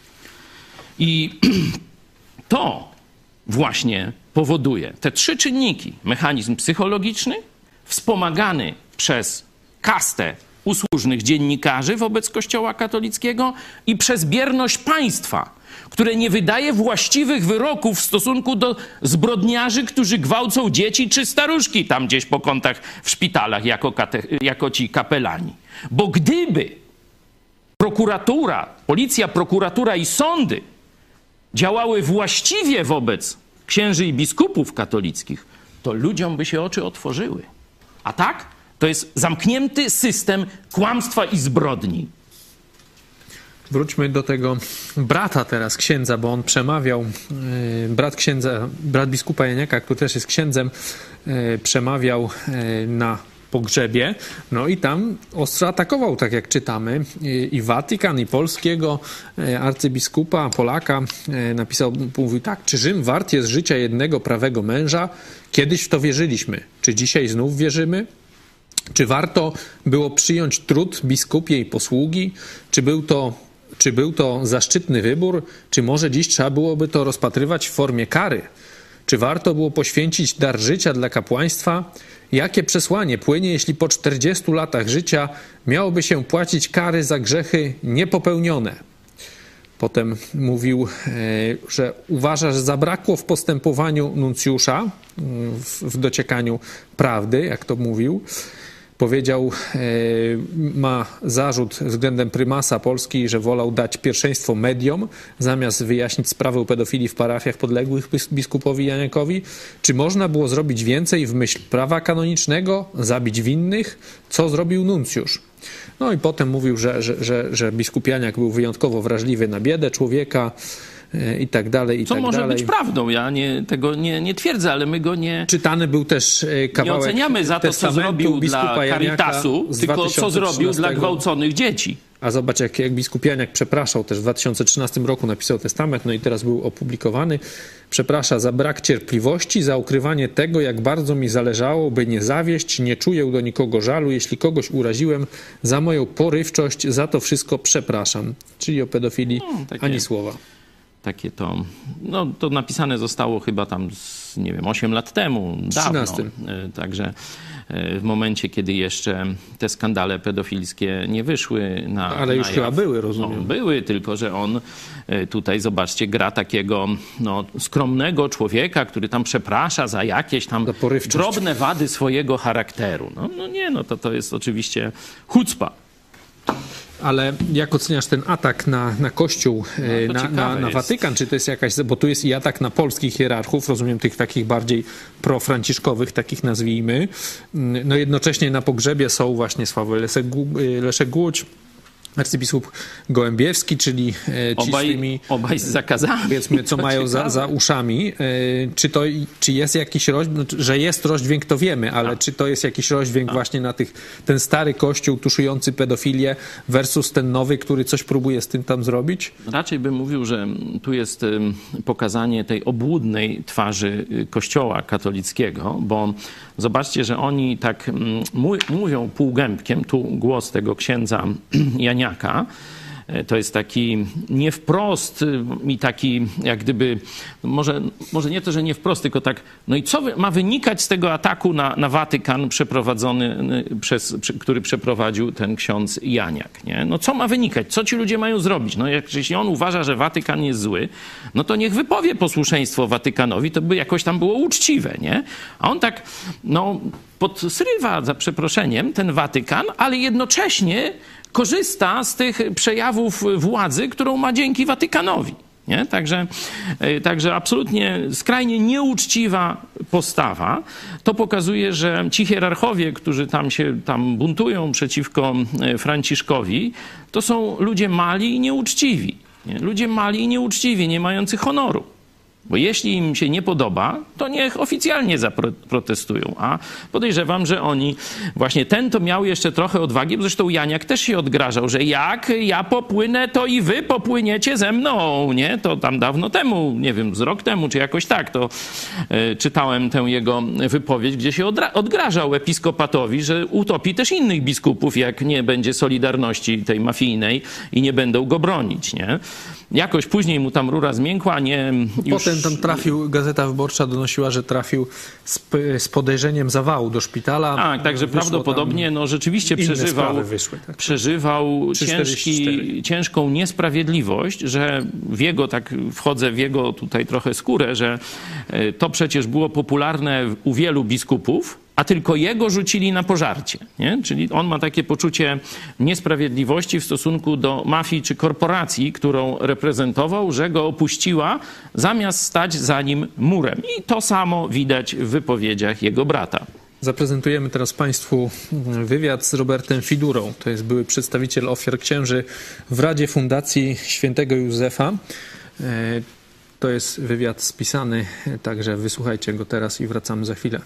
I to właśnie powoduje te trzy czynniki. Mechanizm psychologiczny, wspomagany przez kastę usłużnych dziennikarzy wobec Kościoła katolickiego i przez bierność państwa, które nie wydaje właściwych wyroków w stosunku do zbrodniarzy, którzy gwałcą dzieci czy staruszki tam gdzieś po kątach w szpitalach jako ci kapelani. Bo gdyby prokuratura, policja, prokuratura i sądy działały właściwie wobec księży i biskupów katolickich, to ludziom by się oczy otworzyły. A tak? To jest zamknięty system kłamstwa i zbrodni. Wróćmy do tego brata teraz, księdza, bo on przemawiał, brat biskupa Janiaka, który też jest księdzem, przemawiał na pogrzebie, no i tam ostro atakował, tak jak czytamy, i Watykan, i polskiego arcybiskupa, Polaka, mówił tak, czy Rzym wart jest życia jednego prawego męża? Kiedyś w to wierzyliśmy. Czy dzisiaj znów wierzymy? Czy warto było przyjąć trud biskupiej posługi? Czy był to zaszczytny wybór? Czy może dziś trzeba byłoby to rozpatrywać w formie kary? Czy warto było poświęcić dar życia dla kapłaństwa? Jakie przesłanie płynie, jeśli po 40 latach życia miałoby się płacić kary za grzechy niepopełnione? Potem mówił, że uważa, że zabrakło w postępowaniu nuncjusza w dociekaniu prawdy, jak to mówił. Powiedział, ma zarzut względem prymasa Polski, że wolał dać pierwszeństwo mediom, zamiast wyjaśnić sprawę pedofilii w parafiach podległych biskupowi Janiakowi. Czy można było zrobić więcej w myśl prawa kanonicznego, zabić winnych? Co zrobił nuncjusz? No i potem mówił, że biskup Janiak był wyjątkowo wrażliwy na biedę człowieka, i tak dalej, i Co tak może dalej. być prawdą, ja tego nie twierdzę, ale my go nie... Czytany był też kawałek Nie oceniamy za to, co zrobił dla Caritasu, tylko co zrobił dla gwałconych dzieci. A zobacz, jak biskup Janiak przepraszał też w 2013 roku, napisał testament, no i teraz był opublikowany. Przeprasza za brak cierpliwości, za ukrywanie tego, jak bardzo mi zależało, by nie zawieść, nie czuję do nikogo żalu. Jeśli kogoś uraziłem, za moją porywczość, za to wszystko przepraszam. Czyli o pedofilii ani słowa. Takie to, no to napisane zostało chyba tam, 8 lat temu, dawno. 13. Także w momencie, kiedy jeszcze te skandale pedofilskie nie wyszły na Ale już jaw. chyba były, rozumiem. No, były, tylko że on tutaj, zobaczcie, gra takiego skromnego człowieka, który tam przeprasza za jakieś tam drobne wady swojego charakteru. To jest oczywiście chucpa. Ale jak oceniasz ten atak na Kościół, na Watykan? Czy to jest jakaś... Bo tu jest i atak na polskich hierarchów, rozumiem, tych takich bardziej profranciszkowych, takich nazwijmy. No jednocześnie na pogrzebie są właśnie Sławoj Leszek Głódź, arcybiskup Gołębiewski, czyli ci obaj z zakazami. Powiedzmy, co mają za uszami. Czy jest jakiś że jest rozdźwięk, to wiemy, ale czy to jest jakiś rozdźwięk właśnie na ten stary kościół tuszujący pedofilię versus ten nowy, który coś próbuje z tym tam zrobić? Raczej bym mówił, że tu jest pokazanie tej obłudnej twarzy kościoła katolickiego, bo zobaczcie, że oni tak mówią półgębkiem, tu głos tego księdza Janiaka, to jest taki nie wprost i taki jak gdyby, może nie to, że nie wprost, tylko tak, no i co ma wynikać z tego ataku na Watykan przeprowadzony który przeprowadził ten ksiądz Janiak, nie? No co ma wynikać? Co ci ludzie mają zrobić? No jeśli on uważa, że Watykan jest zły, no to niech wypowie posłuszeństwo Watykanowi, to by jakoś tam było uczciwe, nie? A on tak, podsrywa, za przeproszeniem, ten Watykan, ale jednocześnie korzysta z tych przejawów władzy, którą ma dzięki Watykanowi. Nie? Także absolutnie skrajnie nieuczciwa postawa. To pokazuje, że ci hierarchowie, którzy tam buntują przeciwko Franciszkowi, to są ludzie mali i nieuczciwi. Nie? Ludzie mali i nieuczciwi, nie mający honoru. Bo jeśli im się nie podoba, to niech oficjalnie zaprotestują. A podejrzewam, że oni... Właśnie ten to miał jeszcze trochę odwagi, bo zresztą Janiak też się odgrażał, że jak ja popłynę, to i wy popłyniecie ze mną, nie? To tam dawno temu, nie wiem, z rok temu, czy jakoś tak, to czytałem tę jego wypowiedź, gdzie się odgrażał episkopatowi, że utopi też innych biskupów, jak nie będzie solidarności tej mafijnej i nie będą go bronić, nie? Jakoś później mu tam rura zmiękła, nie... Potem tam trafił, Gazeta Wyborcza donosiła, że trafił z podejrzeniem zawału do szpitala. Tak, także prawdopodobnie rzeczywiście przeżywał ciężką niesprawiedliwość, że wchodzę w jego tutaj trochę skórę, że to przecież było popularne u wielu biskupów, a tylko jego rzucili na pożarcie. Nie? Czyli on ma takie poczucie niesprawiedliwości w stosunku do mafii czy korporacji, którą reprezentował, że go opuściła, zamiast stać za nim murem. I to samo widać w wypowiedziach jego brata. Zaprezentujemy teraz Państwu wywiad z Robertem Fidurą. To jest były przedstawiciel ofiar księży w Radzie Fundacji Świętego Józefa. To jest wywiad spisany, także wysłuchajcie go teraz i wracamy za chwilę.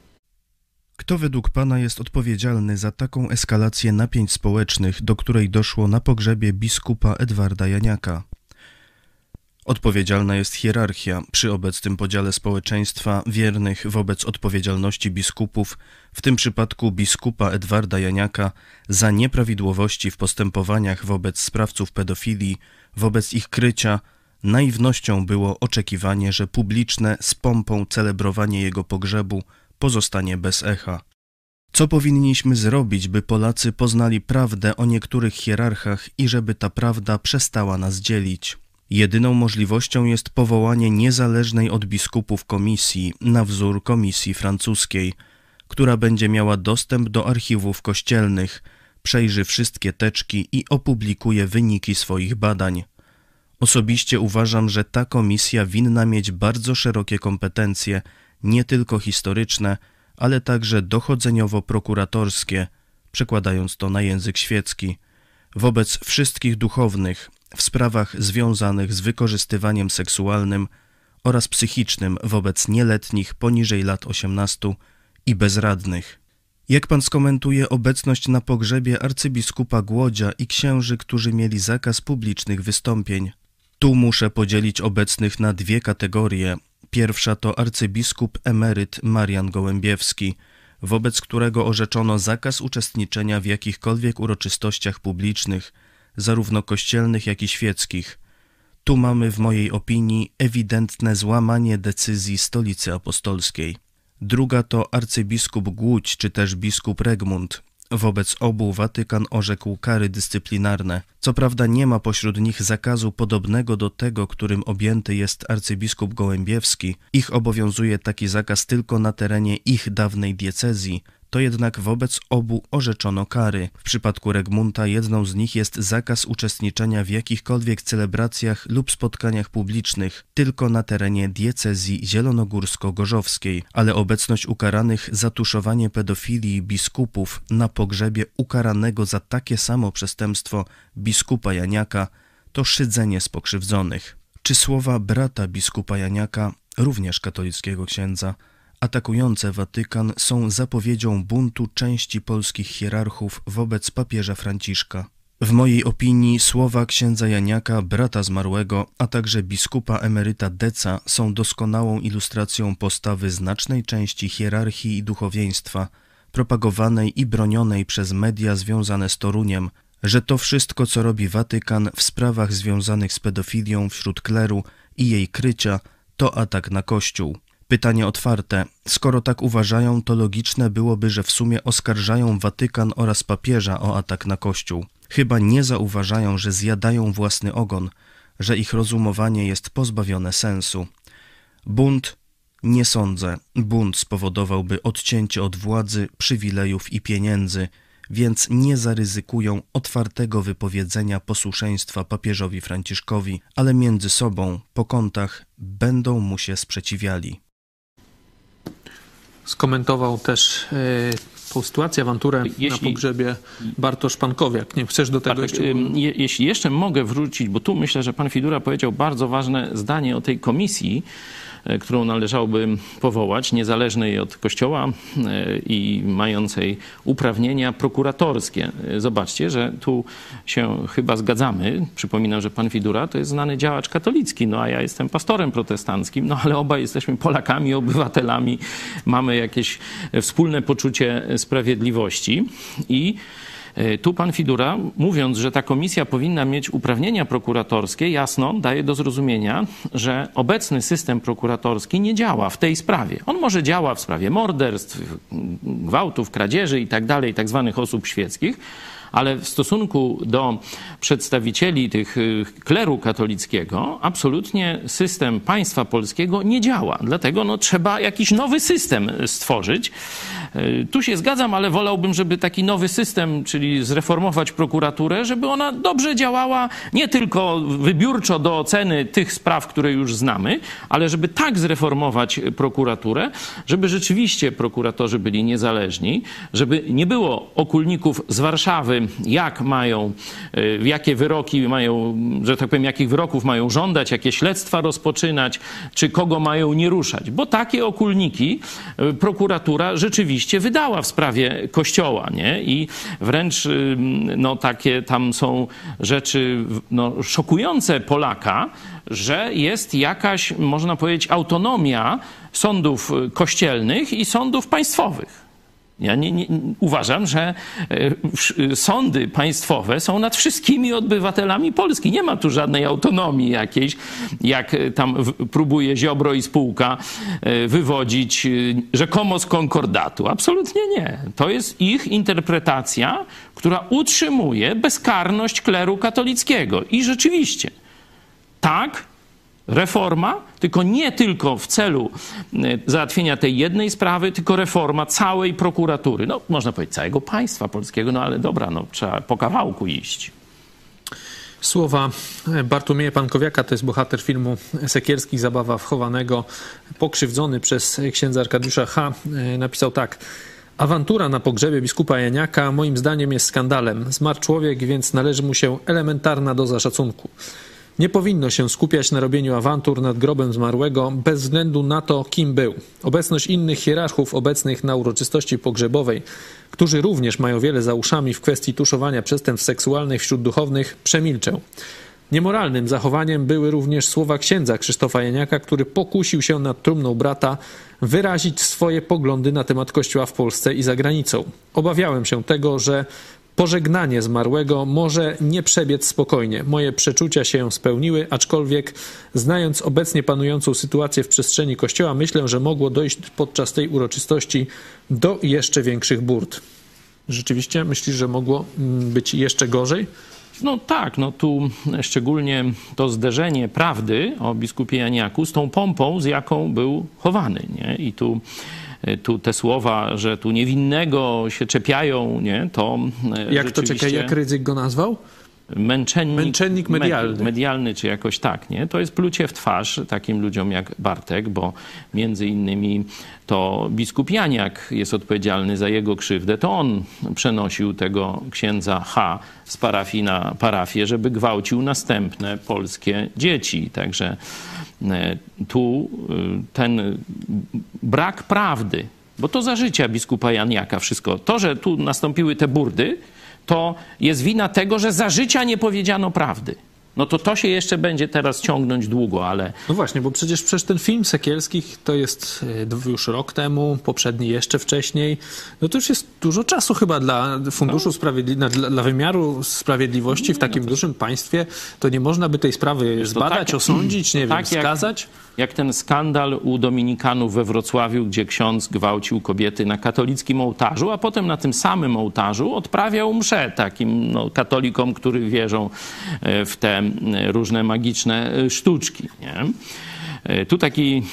Kto według Pana jest odpowiedzialny za taką eskalację napięć społecznych, do której doszło na pogrzebie biskupa Edwarda Janiaka? Odpowiedzialna jest hierarchia przy obecnym podziale społeczeństwa wiernych wobec odpowiedzialności biskupów, w tym przypadku biskupa Edwarda Janiaka, za nieprawidłowości w postępowaniach wobec sprawców pedofilii, wobec ich krycia. Naiwnością było oczekiwanie, że publiczne z pompą celebrowanie jego pogrzebu pozostanie bez echa. Co powinniśmy zrobić, by Polacy poznali prawdę o niektórych hierarchach i żeby ta prawda przestała nas dzielić? Jedyną możliwością jest powołanie niezależnej od biskupów komisji na wzór komisji francuskiej, która będzie miała dostęp do archiwów kościelnych, przejrzy wszystkie teczki i opublikuje wyniki swoich badań. Osobiście uważam, że ta komisja winna mieć bardzo szerokie kompetencje, nie tylko historyczne, ale także dochodzeniowo-prokuratorskie, przekładając to na język świecki, wobec wszystkich duchownych, w sprawach związanych z wykorzystywaniem seksualnym oraz psychicznym wobec nieletnich poniżej lat 18 i bezradnych. Jak pan skomentuje obecność na pogrzebie arcybiskupa Głodzia i księży, którzy mieli zakaz publicznych wystąpień? Tu muszę podzielić obecnych na dwie kategorie. Pierwsza to arcybiskup emeryt Marian Gołębiewski, wobec którego orzeczono zakaz uczestniczenia w jakichkolwiek uroczystościach publicznych, zarówno kościelnych, jak i świeckich. Tu mamy w mojej opinii ewidentne złamanie decyzji Stolicy Apostolskiej. Druga to arcybiskup Głódź czy też biskup Regmund. Wobec obu Watykan orzekł kary dyscyplinarne. Co prawda nie ma pośród nich zakazu podobnego do tego, którym objęty jest arcybiskup Gołębiewski. Ich obowiązuje taki zakaz tylko na terenie ich dawnej diecezji. To jednak wobec obu orzeczono kary. W przypadku Regmunda jedną z nich jest zakaz uczestniczenia w jakichkolwiek celebracjach lub spotkaniach publicznych tylko na terenie diecezji zielonogórsko-gorzowskiej, ale obecność ukaranych za tuszowanie pedofilii biskupów na pogrzebie ukaranego za takie samo przestępstwo biskupa Janiaka to szydzenie z pokrzywdzonych. Czy słowa brata biskupa Janiaka, również katolickiego księdza, atakujące Watykan są zapowiedzią buntu części polskich hierarchów wobec papieża Franciszka? W mojej opinii słowa księdza Janiaka, brata zmarłego, a także biskupa emeryta Deca są doskonałą ilustracją postawy znacznej części hierarchii i duchowieństwa, propagowanej i bronionej przez media związane z Toruniem, że to wszystko, co robi Watykan w sprawach związanych z pedofilią wśród kleru i jej krycia, to atak na Kościół. Pytanie otwarte. Skoro tak uważają, to logiczne byłoby, że w sumie oskarżają Watykan oraz papieża o atak na Kościół. Chyba nie zauważają, że zjadają własny ogon, że ich rozumowanie jest pozbawione sensu. Bunt? Nie sądzę. Bunt spowodowałby odcięcie od władzy, przywilejów i pieniędzy, więc nie zaryzykują otwartego wypowiedzenia posłuszeństwa papieżowi Franciszkowi, ale między sobą, po kątach, będą mu się sprzeciwiali. Skomentował też tą sytuację, awanturę na pogrzebie Bartosz Pankowiak. Nie chcesz do tego jeszcze... Jeśli jeszcze mogę wrócić, bo tu myślę, że pan Fidura powiedział bardzo ważne zdanie o tej komisji, którą należałoby powołać, niezależnej od Kościoła i mającej uprawnienia prokuratorskie. Zobaczcie, że tu się chyba zgadzamy. Przypominam, że pan Fidura to jest znany działacz katolicki, no a ja jestem pastorem protestanckim, no ale obaj jesteśmy Polakami, obywatelami, mamy jakieś wspólne poczucie sprawiedliwości i tu pan Fidura, mówiąc, że ta komisja powinna mieć uprawnienia prokuratorskie, jasno daje do zrozumienia, że obecny system prokuratorski nie działa w tej sprawie. On może działa w sprawie morderstw, gwałtów, kradzieży i tak dalej, tak zwanych osób świeckich, ale w stosunku do przedstawicieli tych kleru katolickiego absolutnie system państwa polskiego nie działa. Dlatego trzeba jakiś nowy system stworzyć. Tu się zgadzam, ale wolałbym, żeby taki nowy system, czyli zreformować prokuraturę, żeby ona dobrze działała nie tylko wybiórczo do oceny tych spraw, które już znamy, ale żeby tak zreformować prokuraturę, żeby rzeczywiście prokuratorzy byli niezależni, żeby nie było okulników z Warszawy, jak mają, jakie wyroki mają, że tak powiem, jakich wyroków mają żądać, jakie śledztwa rozpoczynać, czy kogo mają nie ruszać. Bo takie okulniki prokuratura rzeczywiście wydała w sprawie Kościoła, nie? I wręcz takie tam są rzeczy szokujące Polaka, że jest jakaś, można powiedzieć, autonomia sądów kościelnych i sądów państwowych. Ja nie uważam, że sądy państwowe są nad wszystkimi obywatelami Polski. Nie ma tu żadnej autonomii jakiejś, jak tam próbuje Ziobro i spółka wywodzić rzekomo z konkordatu. Absolutnie nie. To jest ich interpretacja, która utrzymuje bezkarność kleru katolickiego. I rzeczywiście, tak, reforma, tylko nie tylko w celu załatwienia tej jednej sprawy, tylko reforma całej prokuratury. Można powiedzieć całego państwa polskiego, ale dobra, trzeba po kawałku iść. Słowa Bartłomieja Pankowiaka, to jest bohater filmu Sekierskich, Zabawa wchowanego, pokrzywdzony przez księdza Arkadiusza H., napisał tak. Awantura na pogrzebie biskupa Janiaka moim zdaniem jest skandalem. Zmarł człowiek, więc należy mu się elementarna doza szacunku. Nie powinno się skupiać na robieniu awantur nad grobem zmarłego bez względu na to, kim był. Obecność innych hierarchów obecnych na uroczystości pogrzebowej, którzy również mają wiele za uszami w kwestii tuszowania przestępstw seksualnych wśród duchownych, przemilczę. Niemoralnym zachowaniem były również słowa księdza Krzysztofa Janiaka, który pokusił się nad trumną brata wyrazić swoje poglądy na temat Kościoła w Polsce i za granicą. Obawiałem się tego, że pożegnanie zmarłego może nie przebiec spokojnie. Moje przeczucia się spełniły, aczkolwiek znając obecnie panującą sytuację w przestrzeni Kościoła, myślę, że mogło dojść podczas tej uroczystości do jeszcze większych burt. Rzeczywiście myślisz, że mogło być jeszcze gorzej? No tak, no tu szczególnie to zderzenie prawdy o biskupie Janiaku z tą pompą, z jaką był chowany, nie? I tu te słowa, że tu niewinnego się czepiają, nie? To jak to czekaj, jak Rydzyk go nazwał? Męczennik medialny. Medialny, czy jakoś tak, nie? To jest plucie w twarz takim ludziom jak Bartek, bo między innymi to biskup Janiak jest odpowiedzialny za jego krzywdę. To on przenosił tego księdza H. z parafii na parafię, żeby gwałcił następne polskie dzieci. Także tu ten brak prawdy, bo to za życia biskupa Janiaka wszystko. To, że tu nastąpiły te burdy, to jest wina tego, że za życia nie powiedziano prawdy. No to się jeszcze będzie teraz ciągnąć długo, ale... No właśnie, bo przecież ten film Sekielskich to jest już rok temu, poprzedni jeszcze wcześniej. No to już jest dużo czasu chyba dla Funduszu dla wymiaru sprawiedliwości w takim dużym państwie. To nie można by tej sprawy zbadać, osądzić, nie wiem, skazać? Jak ten skandal u dominikanów we Wrocławiu, gdzie ksiądz gwałcił kobiety na katolickim ołtarzu, a potem na tym samym ołtarzu odprawiał mszę takim katolikom, którzy wierzą w te różne magiczne sztuczki. Nie? Tu taki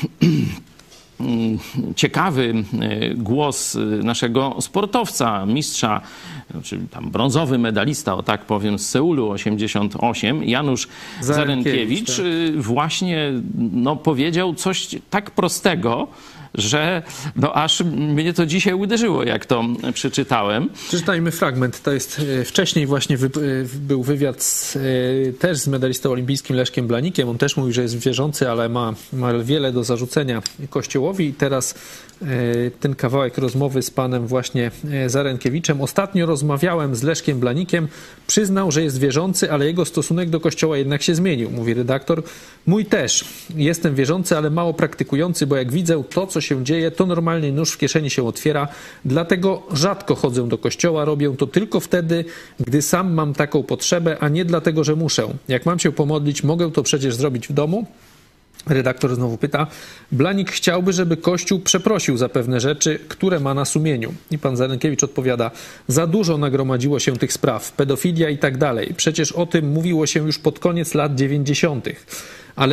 ciekawy głos naszego sportowca, mistrza, czyli tam brązowy medalista, o tak powiem, z Seulu 88, Janusz Zarękiewicz, tak. Właśnie powiedział coś tak prostego, że aż mnie to dzisiaj uderzyło, jak to przeczytałem. Przeczytajmy fragment. To jest wcześniej właśnie był wywiad też z medalistą olimpijskim Leszkiem Blanikiem. On też mówi, że jest wierzący, ale ma wiele do zarzucenia Kościołowi. I teraz ten kawałek rozmowy z panem właśnie Zarękiewiczem. Ostatnio rozmawiałem z Leszkiem Blanikiem. Przyznał, że jest wierzący, ale jego stosunek do Kościoła jednak się zmienił, mówi redaktor. Mój też. Jestem wierzący, ale mało praktykujący, bo jak widzę to, co się dzieje, to normalnie nóż w kieszeni się otwiera. Dlatego rzadko chodzę do kościoła. Robię to tylko wtedy, gdy sam mam taką potrzebę, a nie dlatego, że muszę. Jak mam się pomodlić, mogę to przecież zrobić w domu. Redaktor znowu pyta. Blanik chciałby, żeby Kościół przeprosił za pewne rzeczy, które ma na sumieniu. I pan Zarękiewicz odpowiada. Za dużo nagromadziło się tych spraw. Pedofilia i tak dalej. Przecież o tym mówiło się już pod koniec lat 90. Ale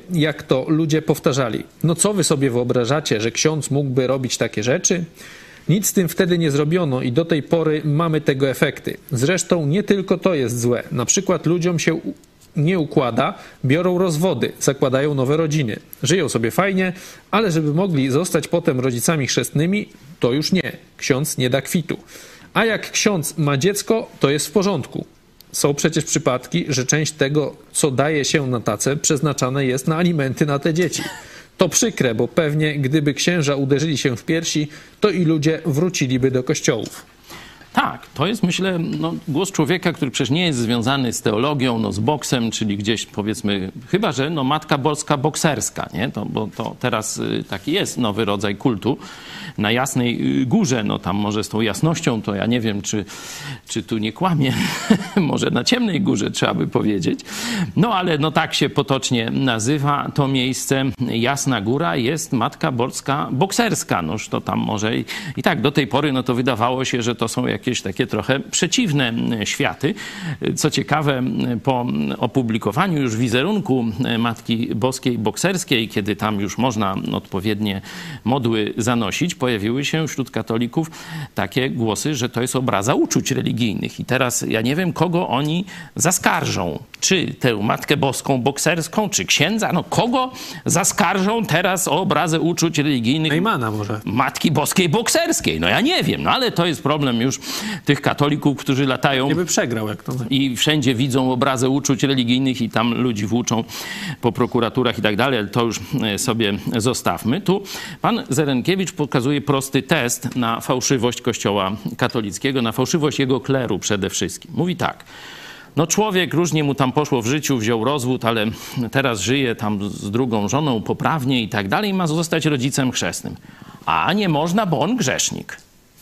ludzie powtarzali. No co wy sobie wyobrażacie, że ksiądz mógłby robić takie rzeczy? Nic z tym wtedy nie zrobiono i do tej pory mamy tego efekty. Zresztą nie tylko to jest złe. Na przykład ludziom się nie układa, biorą rozwody, zakładają nowe rodziny. Żyją sobie fajnie, ale żeby mogli zostać potem rodzicami chrzestnymi, to już nie. Ksiądz nie da kwitu. A jak ksiądz ma dziecko, to jest w porządku. Są przecież przypadki, że część tego, co daje się na tacę, przeznaczane jest na alimenty na te dzieci. To przykre, bo pewnie gdyby księża uderzyli się w piersi, to i ludzie wróciliby do kościołów. Tak, to jest, myślę, głos człowieka, który przecież nie jest związany z teologią, z boksem, czyli gdzieś, powiedzmy, chyba że Matka Boska bokserska, nie? Bo to teraz taki jest nowy rodzaj kultu na Jasnej Górze. Tam może z tą jasnością, to ja nie wiem, czy tu nie kłamie. Może na Ciemnej Górze trzeba by powiedzieć. Ale tak się potocznie nazywa to miejsce. Jasna Góra jest Matka Boska bokserska. Noż to tam może i tak do tej pory, to wydawało się, że to są jakieś takie trochę przeciwne światy. Co ciekawe, po opublikowaniu już wizerunku Matki Boskiej Bokserskiej, kiedy tam już można odpowiednie modły zanosić, pojawiły się wśród katolików takie głosy, że to jest obraza uczuć religijnych. I teraz ja nie wiem, kogo oni zaskarżą. czy tę Matkę Boską bokserską, czy księdza, no kogo zaskarżą teraz o obrazę uczuć religijnych Neymana może. Matki Boskiej bokserskiej? No ja nie wiem, no ale to jest problem już tych katolików, którzy latają Niby przegrał, jak to... i wszędzie widzą obrazy uczuć religijnych i tam ludzi włóczą po prokuraturach i tak dalej, ale to już sobie zostawmy. Tu pan Zerenkiewicz pokazuje prosty test na fałszywość Kościoła katolickiego, na fałszywość jego kleru przede wszystkim. Mówi tak: no człowiek, różnie mu tam poszło w życiu, wziął rozwód, ale teraz żyje tam z drugą żoną poprawnie i tak dalej, ma zostać rodzicem chrzestnym. A nie można, bo on grzesznik.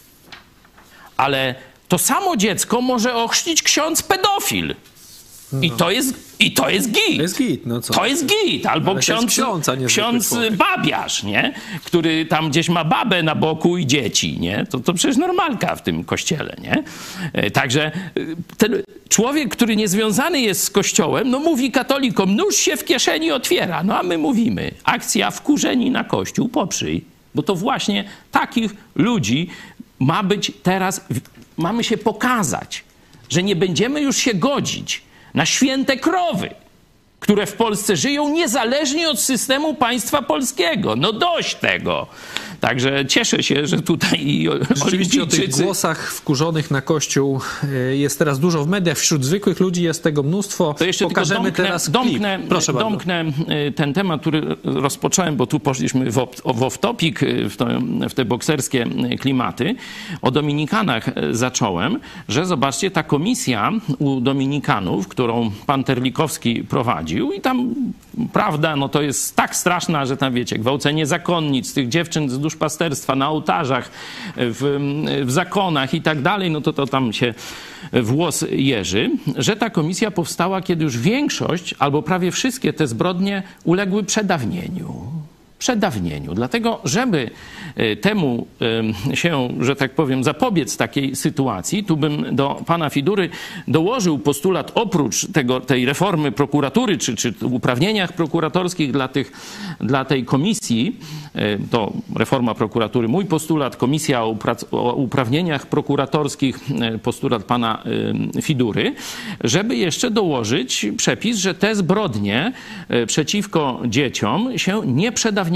Ale to samo dziecko może ochrzcić ksiądz pedofil. No. I to jest git. To jest git, no co? To jest git. Albo ksiądz babiarz, nie? Który tam gdzieś ma babę na boku i dzieci, nie? To przecież normalka w tym kościele, nie? Także ten człowiek, który niezwiązany jest z kościołem, no mówi katolikom, nóż się w kieszeni otwiera. No a my mówimy, akcja wkurzeni na kościół, poprzyj. Bo to właśnie takich ludzi ma być teraz, mamy się pokazać, że nie będziemy już się godzić na święte krowy, które w Polsce żyją niezależnie od systemu państwa polskiego. No dość tego. Także cieszę się, że tutaj i Rzeczywiście o tych głosach wkurzonych na Kościół jest teraz dużo w mediach. Wśród zwykłych ludzi jest tego mnóstwo. To jeszcze pokażemy teraz klip. Proszę domknę ten temat, który rozpocząłem, bo tu poszliśmy w off-topic, w te bokserskie klimaty. O Dominikanach zacząłem, że zobaczcie, ta komisja u Dominikanów, którą pan Terlikowski prowadził i tam prawda, no to jest tak straszna, że tam wiecie, gwałcenie zakonnic, tych dziewczyn z duszpasterstwa na ołtarzach, w zakonach i tak dalej, no to tam się włos jeży, że ta komisja powstała, kiedy już większość albo prawie wszystkie te zbrodnie uległy przedawnieniu. Dlatego, żeby temu się, że tak powiem, zapobiec takiej sytuacji, tu bym do pana Fidury dołożył postulat oprócz tej reformy prokuratury, czy uprawnieniach prokuratorskich dla tej komisji, to reforma prokuratury, mój postulat, komisja o uprawnieniach prokuratorskich, postulat pana Fidury, żeby jeszcze dołożyć przepis, że te zbrodnie przeciwko dzieciom się nie przedawniają.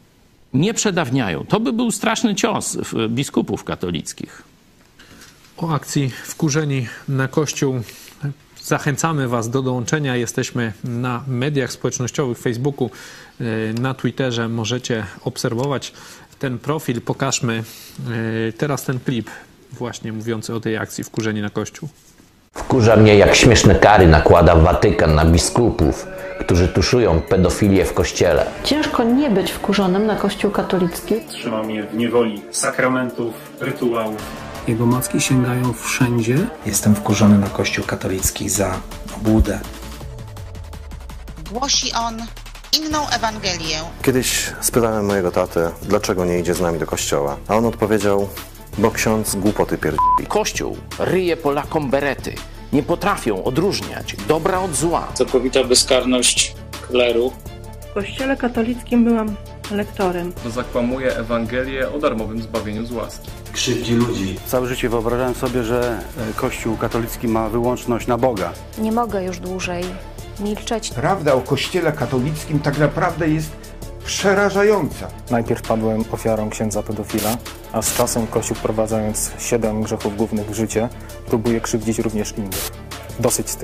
To by był straszny cios biskupów katolickich. O akcji Wkurzeni na Kościół zachęcamy was do dołączenia. Jesteśmy na mediach społecznościowych, Facebooku, na Twitterze. Możecie obserwować ten profil. Pokażmy teraz ten klip właśnie mówiący o tej akcji Wkurzeni na Kościół. Wkurza mnie, jak śmieszne kary nakłada Watykan na biskupów, którzy tuszują pedofilię w Kościele. Ciężko nie być wkurzonym na Kościół katolicki. Trzyma mnie w niewoli sakramentów, rytuałów. Jego macki sięgają wszędzie. Jestem wkurzony na Kościół katolicki za obłudę. Głosi on inną Ewangelię. Kiedyś spytałem mojego tatę, dlaczego nie idzie z nami do kościoła, a on odpowiedział: bo ksiądz głupoty pierdoli. Kościół ryje Polakom berety. Nie potrafią odróżniać dobra od zła. Całkowita bezkarność kleru. W Kościele katolickim byłam lektorem. Zakłamuje Ewangelię o darmowym zbawieniu z łaski. Krzywdzi ludzi. Całe życie wyobrażałem sobie, że Kościół katolicki ma wyłączność na Boga. Nie mogę już dłużej milczeć. Prawda o Kościele katolickim tak naprawdę jest przerażająca. Najpierw padłem ofiarą księdza pedofila, a z czasem Kościół, wprowadzając 7 grzechów głównych w życie, próbuje krzywdzić również innych. Dosyć z tym.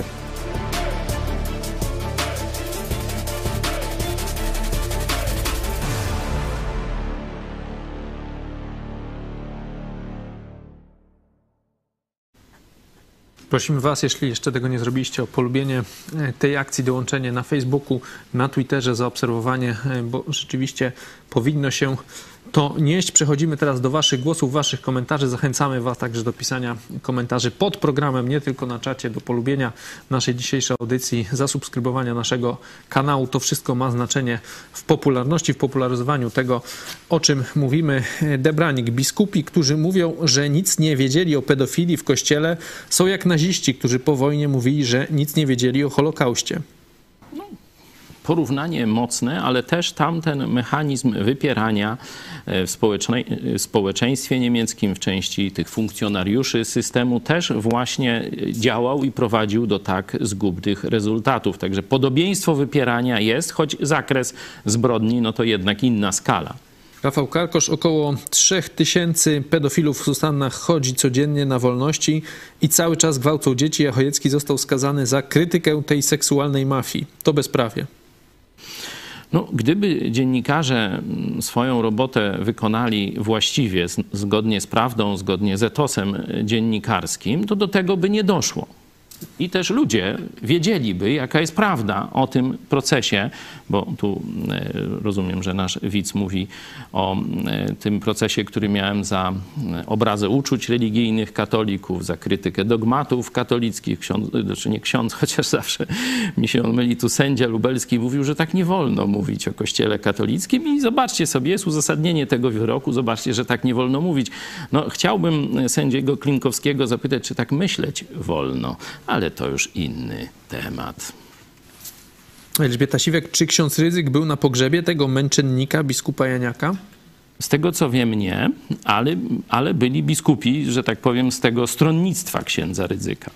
Prosimy was, jeśli jeszcze tego nie zrobiliście, o polubienie tej akcji, dołączenie na Facebooku, na Twitterze, zaobserwowanie, bo rzeczywiście powinno się to nieść. Przechodzimy teraz do waszych głosów, waszych komentarzy. Zachęcamy was także do pisania komentarzy pod programem, nie tylko na czacie, do polubienia naszej dzisiejszej audycji, zasubskrybowania naszego kanału. To wszystko ma znaczenie w popularności, w popularyzowaniu tego, o czym mówimy. Debranik, biskupi, którzy mówią, że nic nie wiedzieli o pedofilii w Kościele, są jak naziści, którzy po wojnie mówili, że nic nie wiedzieli o Holokauście. porównanie mocne, ale też tamten mechanizm wypierania w społeczeństwie niemieckim, w części tych funkcjonariuszy systemu też właśnie działał i prowadził do tak zgubnych rezultatów. Także podobieństwo wypierania jest, choć zakres zbrodni no to jednak inna skala. Rafał Karkosz, około 3000 pedofilów w Suzannach chodzi codziennie na wolności i cały czas gwałcą dzieci, a Chojecki został skazany za krytykę tej seksualnej mafii. To bezprawie. No, gdyby dziennikarze swoją robotę wykonali właściwie, zgodnie z prawdą, zgodnie z etosem dziennikarskim, to do tego by nie doszło. I też ludzie wiedzieliby, jaka jest prawda o tym procesie, bo tu rozumiem, że nasz widz mówi o tym procesie, który miałem za obrazę uczuć religijnych katolików, za krytykę dogmatów katolickich, znaczy nie ksiądz, chociaż zawsze mi się on myli, tu sędzia lubelski mówił, że tak nie wolno mówić o Kościele katolickim i zobaczcie sobie, jest uzasadnienie tego wyroku, zobaczcie, że tak nie wolno mówić. No, chciałbym sędziego Klinkowskiego zapytać, czy tak myśleć wolno, ale to już inny temat. Elżbieta Siwek, czy ksiądz Rydzyk był na pogrzebie tego męczennika, biskupa Janiaka? Z tego co wiem nie, ale byli biskupi, że tak powiem, z tego stronnictwa księdza Rydzyka.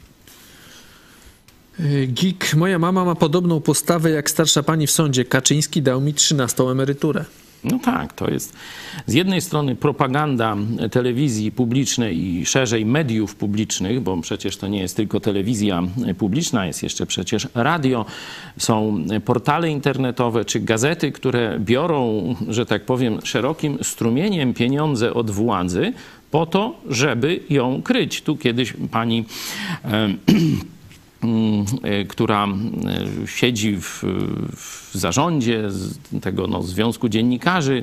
Gik, moja mama ma podobną postawę jak starsza pani w sądzie. Kaczyński dał mi 13. emeryturę. No tak, to jest z jednej strony propaganda telewizji publicznej i szerzej mediów publicznych, bo przecież to nie jest tylko telewizja publiczna, jest jeszcze przecież radio, są portale internetowe czy gazety, które biorą, że tak powiem, szerokim strumieniem pieniądze od władzy po to, żeby ją kryć. Tu kiedyś pani która siedzi w zarządzie tego Związku Dziennikarzy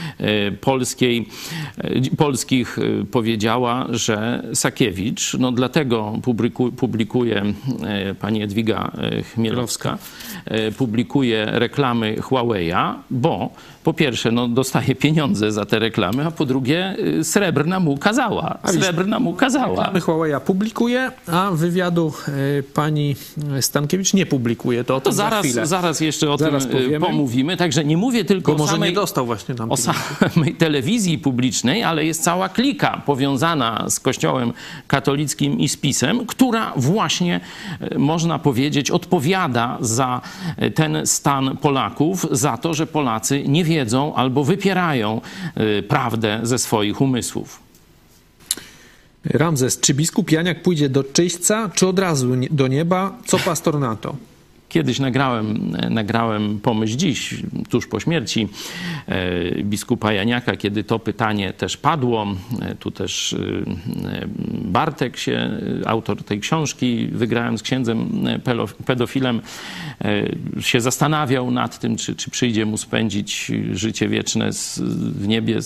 Polskich, powiedziała, że Sakiewicz, dlatego publikuje pani Jadwiga Chmielowska, publikuje reklamy Huawei'a, bo po pierwsze dostaje pieniądze za te reklamy, a po drugie Srebrna mu kazała. Reklamy Huawei'a publikuje, a wywiadu pani Stankiewicz nie publikuje. To zaraz jeszcze o tym pomówimy. Także nie mówię tylko o samej telewizji publicznej, ale jest cała klika powiązana z Kościołem katolickim i z PiS-em, która właśnie, można powiedzieć, odpowiada za ten stan Polaków, za to, że Polacy nie wiedzą albo wypierają prawdę ze swoich umysłów. Ramzes, czy biskup Janiak pójdzie do czyśćca, czy od razu do nieba? Co pastor na to? Kiedyś nagrałem Pomyśl dziś, tuż po śmierci biskupa Janiaka, kiedy to pytanie też padło. Tu też Bartek autor tej książki, Wygrałem z księdzem pedofilem, się zastanawiał nad tym, czy przyjdzie mu spędzić życie wieczne w niebie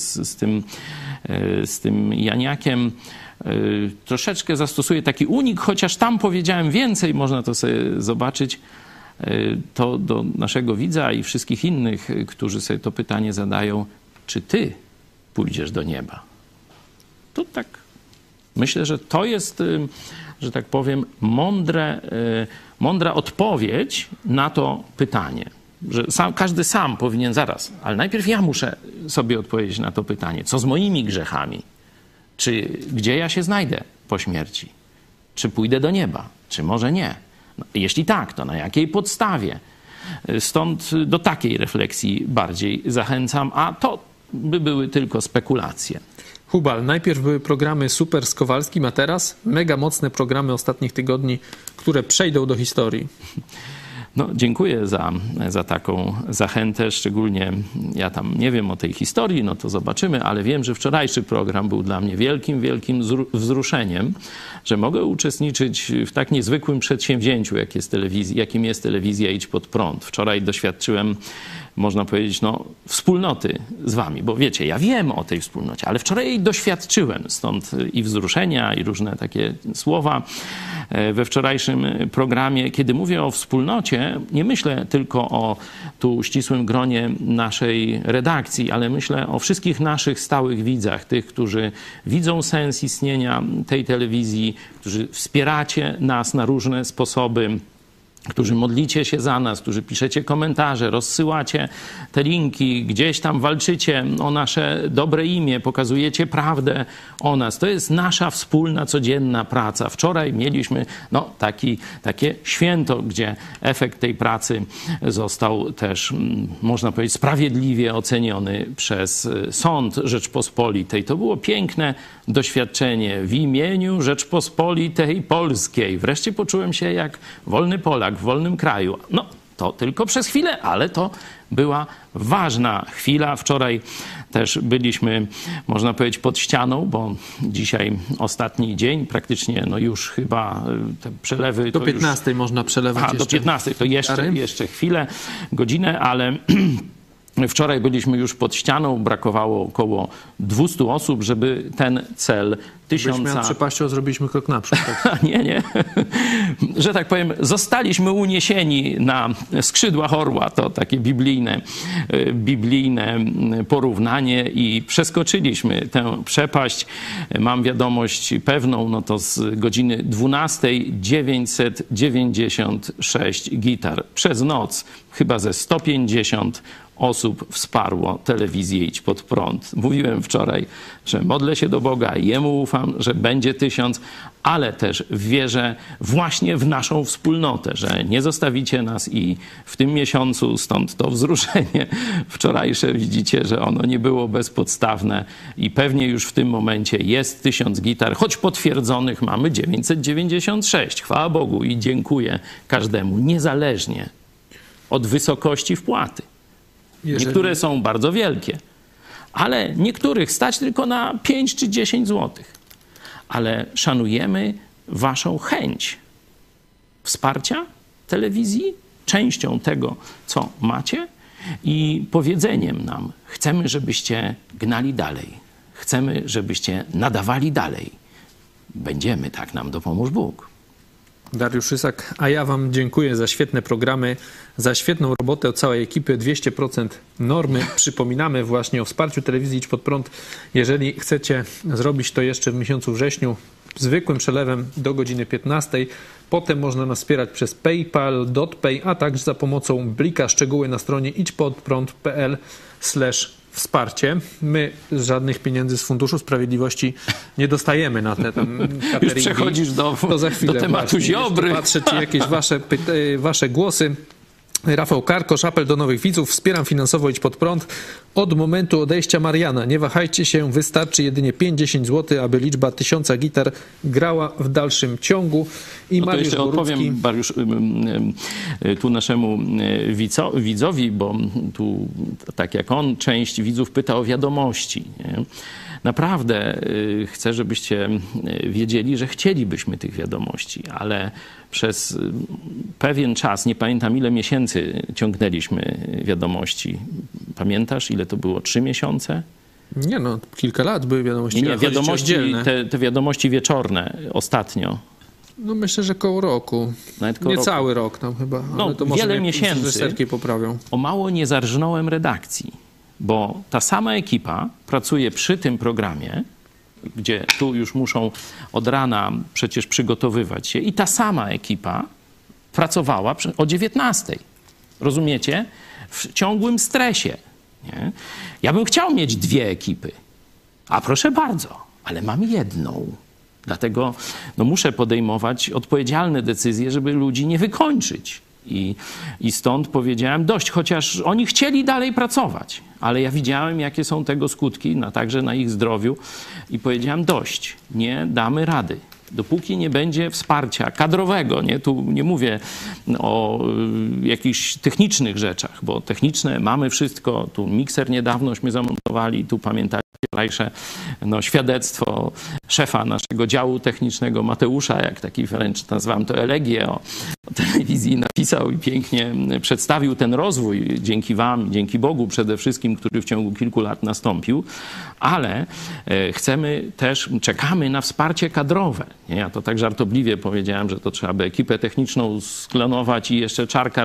z tym Janiakiem. Troszeczkę zastosuję taki unik, chociaż tam powiedziałem więcej, można to sobie zobaczyć. To do naszego widza i wszystkich innych, którzy sobie to pytanie zadają, czy ty pójdziesz do nieba? To tak. Myślę, że to jest, że tak powiem, mądra odpowiedź na to pytanie. Że każdy sam powinien ale najpierw ja muszę sobie odpowiedzieć na to pytanie. Co z moimi grzechami? Gdzie ja się znajdę po śmierci? Czy pójdę do nieba? Czy może nie? Jeśli tak, to na jakiej podstawie? Stąd do takiej refleksji bardziej zachęcam, a to by były tylko spekulacje. Hubal, najpierw były programy super z Kowalskim, a teraz mega mocne programy ostatnich tygodni, które przejdą do historii. Dziękuję za taką zachętę, szczególnie ja tam nie wiem o tej historii, to zobaczymy, ale wiem, że wczorajszy program był dla mnie wielkim wzruszeniem, że mogę uczestniczyć w tak niezwykłym przedsięwzięciu, jakim jest telewizja Idź Pod Prąd. Wczoraj doświadczyłem, można powiedzieć, wspólnoty z wami, bo wiecie, ja wiem o tej wspólnocie, ale wczoraj jej doświadczyłem, stąd i wzruszenia, i różne takie słowa we wczorajszym programie. Kiedy mówię o wspólnocie, nie myślę tylko o tu ścisłym gronie naszej redakcji, ale myślę o wszystkich naszych stałych widzach, tych, którzy widzą sens istnienia tej telewizji, którzy wspieracie nas na różne sposoby, którzy modlicie się za nas, którzy piszecie komentarze, rozsyłacie te linki, gdzieś tam walczycie o nasze dobre imię, pokazujecie prawdę o nas. To jest nasza wspólna, codzienna praca. Wczoraj mieliśmy takie święto, gdzie efekt tej pracy został też, można powiedzieć, sprawiedliwie oceniony przez Sąd Rzeczpospolitej. To było piękne doświadczenie w imieniu Rzeczpospolitej Polskiej. Wreszcie poczułem się jak wolny Polak w wolnym kraju. No, to tylko przez chwilę, ale to była ważna chwila. Wczoraj też byliśmy, można powiedzieć, pod ścianą, bo dzisiaj ostatni dzień, praktycznie już chyba te przelewy... Do 15 można przelewać jeszcze. Do 15 to jeszcze chwilę, godzinę, ale... Wczoraj byliśmy już pod ścianą, brakowało około 200 osób, żeby ten cel 1000... Byśmy przepaścią zrobiliśmy krok naprzód. Tak? Nie. Że tak powiem, zostaliśmy uniesieni na skrzydłach orła. To takie biblijne porównanie i przeskoczyliśmy tę przepaść. Mam wiadomość pewną, to z godziny 12 996 gitar. Przez noc chyba ze 150 osób wsparło telewizję Idź Pod Prąd. Mówiłem wczoraj, że modlę się do Boga, Jemu ufam, że będzie 1000, ale też wierzę właśnie w naszą wspólnotę, że nie zostawicie nas i w tym miesiącu, stąd to wzruszenie wczorajsze, widzicie, że ono nie było bezpodstawne i pewnie już w tym momencie jest 1000 gitar, choć potwierdzonych mamy 996. Chwała Bogu i dziękuję każdemu, niezależnie od wysokości wpłaty. Niektóre są bardzo wielkie, ale niektórych stać tylko na 5 czy 10 złotych. Ale szanujemy waszą chęć wsparcia telewizji, częścią tego, co macie i powiedzeniem nam, chcemy, żebyście gnali dalej, chcemy, żebyście nadawali dalej. Będziemy, tak nam dopomóż Bóg. Dariusz Rysak, a ja wam dziękuję za świetne programy, za świetną robotę od całej ekipy. 200% normy. Przypominamy właśnie o wsparciu telewizji Idź Pod Prąd. Jeżeli chcecie zrobić to jeszcze w miesiącu wrześniu, zwykłym przelewem do godziny 15. Potem można nas wspierać przez PayPal, DotPay, a także za pomocą Blika. Szczegóły na stronie idźpodprąd.pl/wsparcie. My żadnych pieniędzy z Funduszu Sprawiedliwości nie dostajemy na te tam cateringi. Już przechodzisz do tematu Ziobry. Patrzę, czy jakieś wasze głosy. Rafał Karkosz, apel do nowych widzów. Wspieram finansowo Idź Pod Prąd od momentu odejścia Mariana. Nie wahajcie się, wystarczy jedynie 5-10 zł, aby liczba 1000 gitar grała w dalszym ciągu. I to jeszcze odpowiem, Mariusz, tu naszemu widzowi, bo tu, tak jak on, część widzów pyta o wiadomości. Nie? Naprawdę chcę, żebyście wiedzieli, że chcielibyśmy tych wiadomości, ale przez pewien czas, nie pamiętam ile miesięcy ciągnęliśmy wiadomości. Pamiętasz, ile to było? 3 miesiące? Nie kilka lat były wiadomości. Nie, wiadomości, te wiadomości wieczorne ostatnio. Myślę, że koło roku. Cały rok tam chyba. Ale to może wiele miesięcy. Poprawią. O mało nie zarżnąłem redakcji, bo ta sama ekipa pracuje przy tym programie, gdzie tu już muszą od rana przecież przygotowywać się i ta sama ekipa pracowała o 19:00. Rozumiecie? W ciągłym stresie. Nie? Ja bym chciał mieć 2 ekipy. A proszę bardzo, ale mam jedną. Dlatego muszę podejmować odpowiedzialne decyzje, żeby ludzi nie wykończyć. I stąd powiedziałem dość, chociaż oni chcieli dalej pracować, ale ja widziałem, jakie są tego skutki, także na ich zdrowiu i powiedziałem dość, nie damy rady. Dopóki nie będzie wsparcia kadrowego, tu nie mówię o jakichś technicznych rzeczach, bo techniczne mamy wszystko, tu mikser niedawnośmy zamontowali, tu pamiętacie wczorajsze świadectwo szefa naszego działu technicznego Mateusza, jak taki wręcz nazwałem to elegię o telewizji, napisał i pięknie przedstawił ten rozwój dzięki wam, dzięki Bogu przede wszystkim, który w ciągu kilku lat nastąpił, ale chcemy też, czekamy na wsparcie kadrowe. Ja to tak żartobliwie powiedziałem, że to trzeba by ekipę techniczną sklonować i jeszcze czarka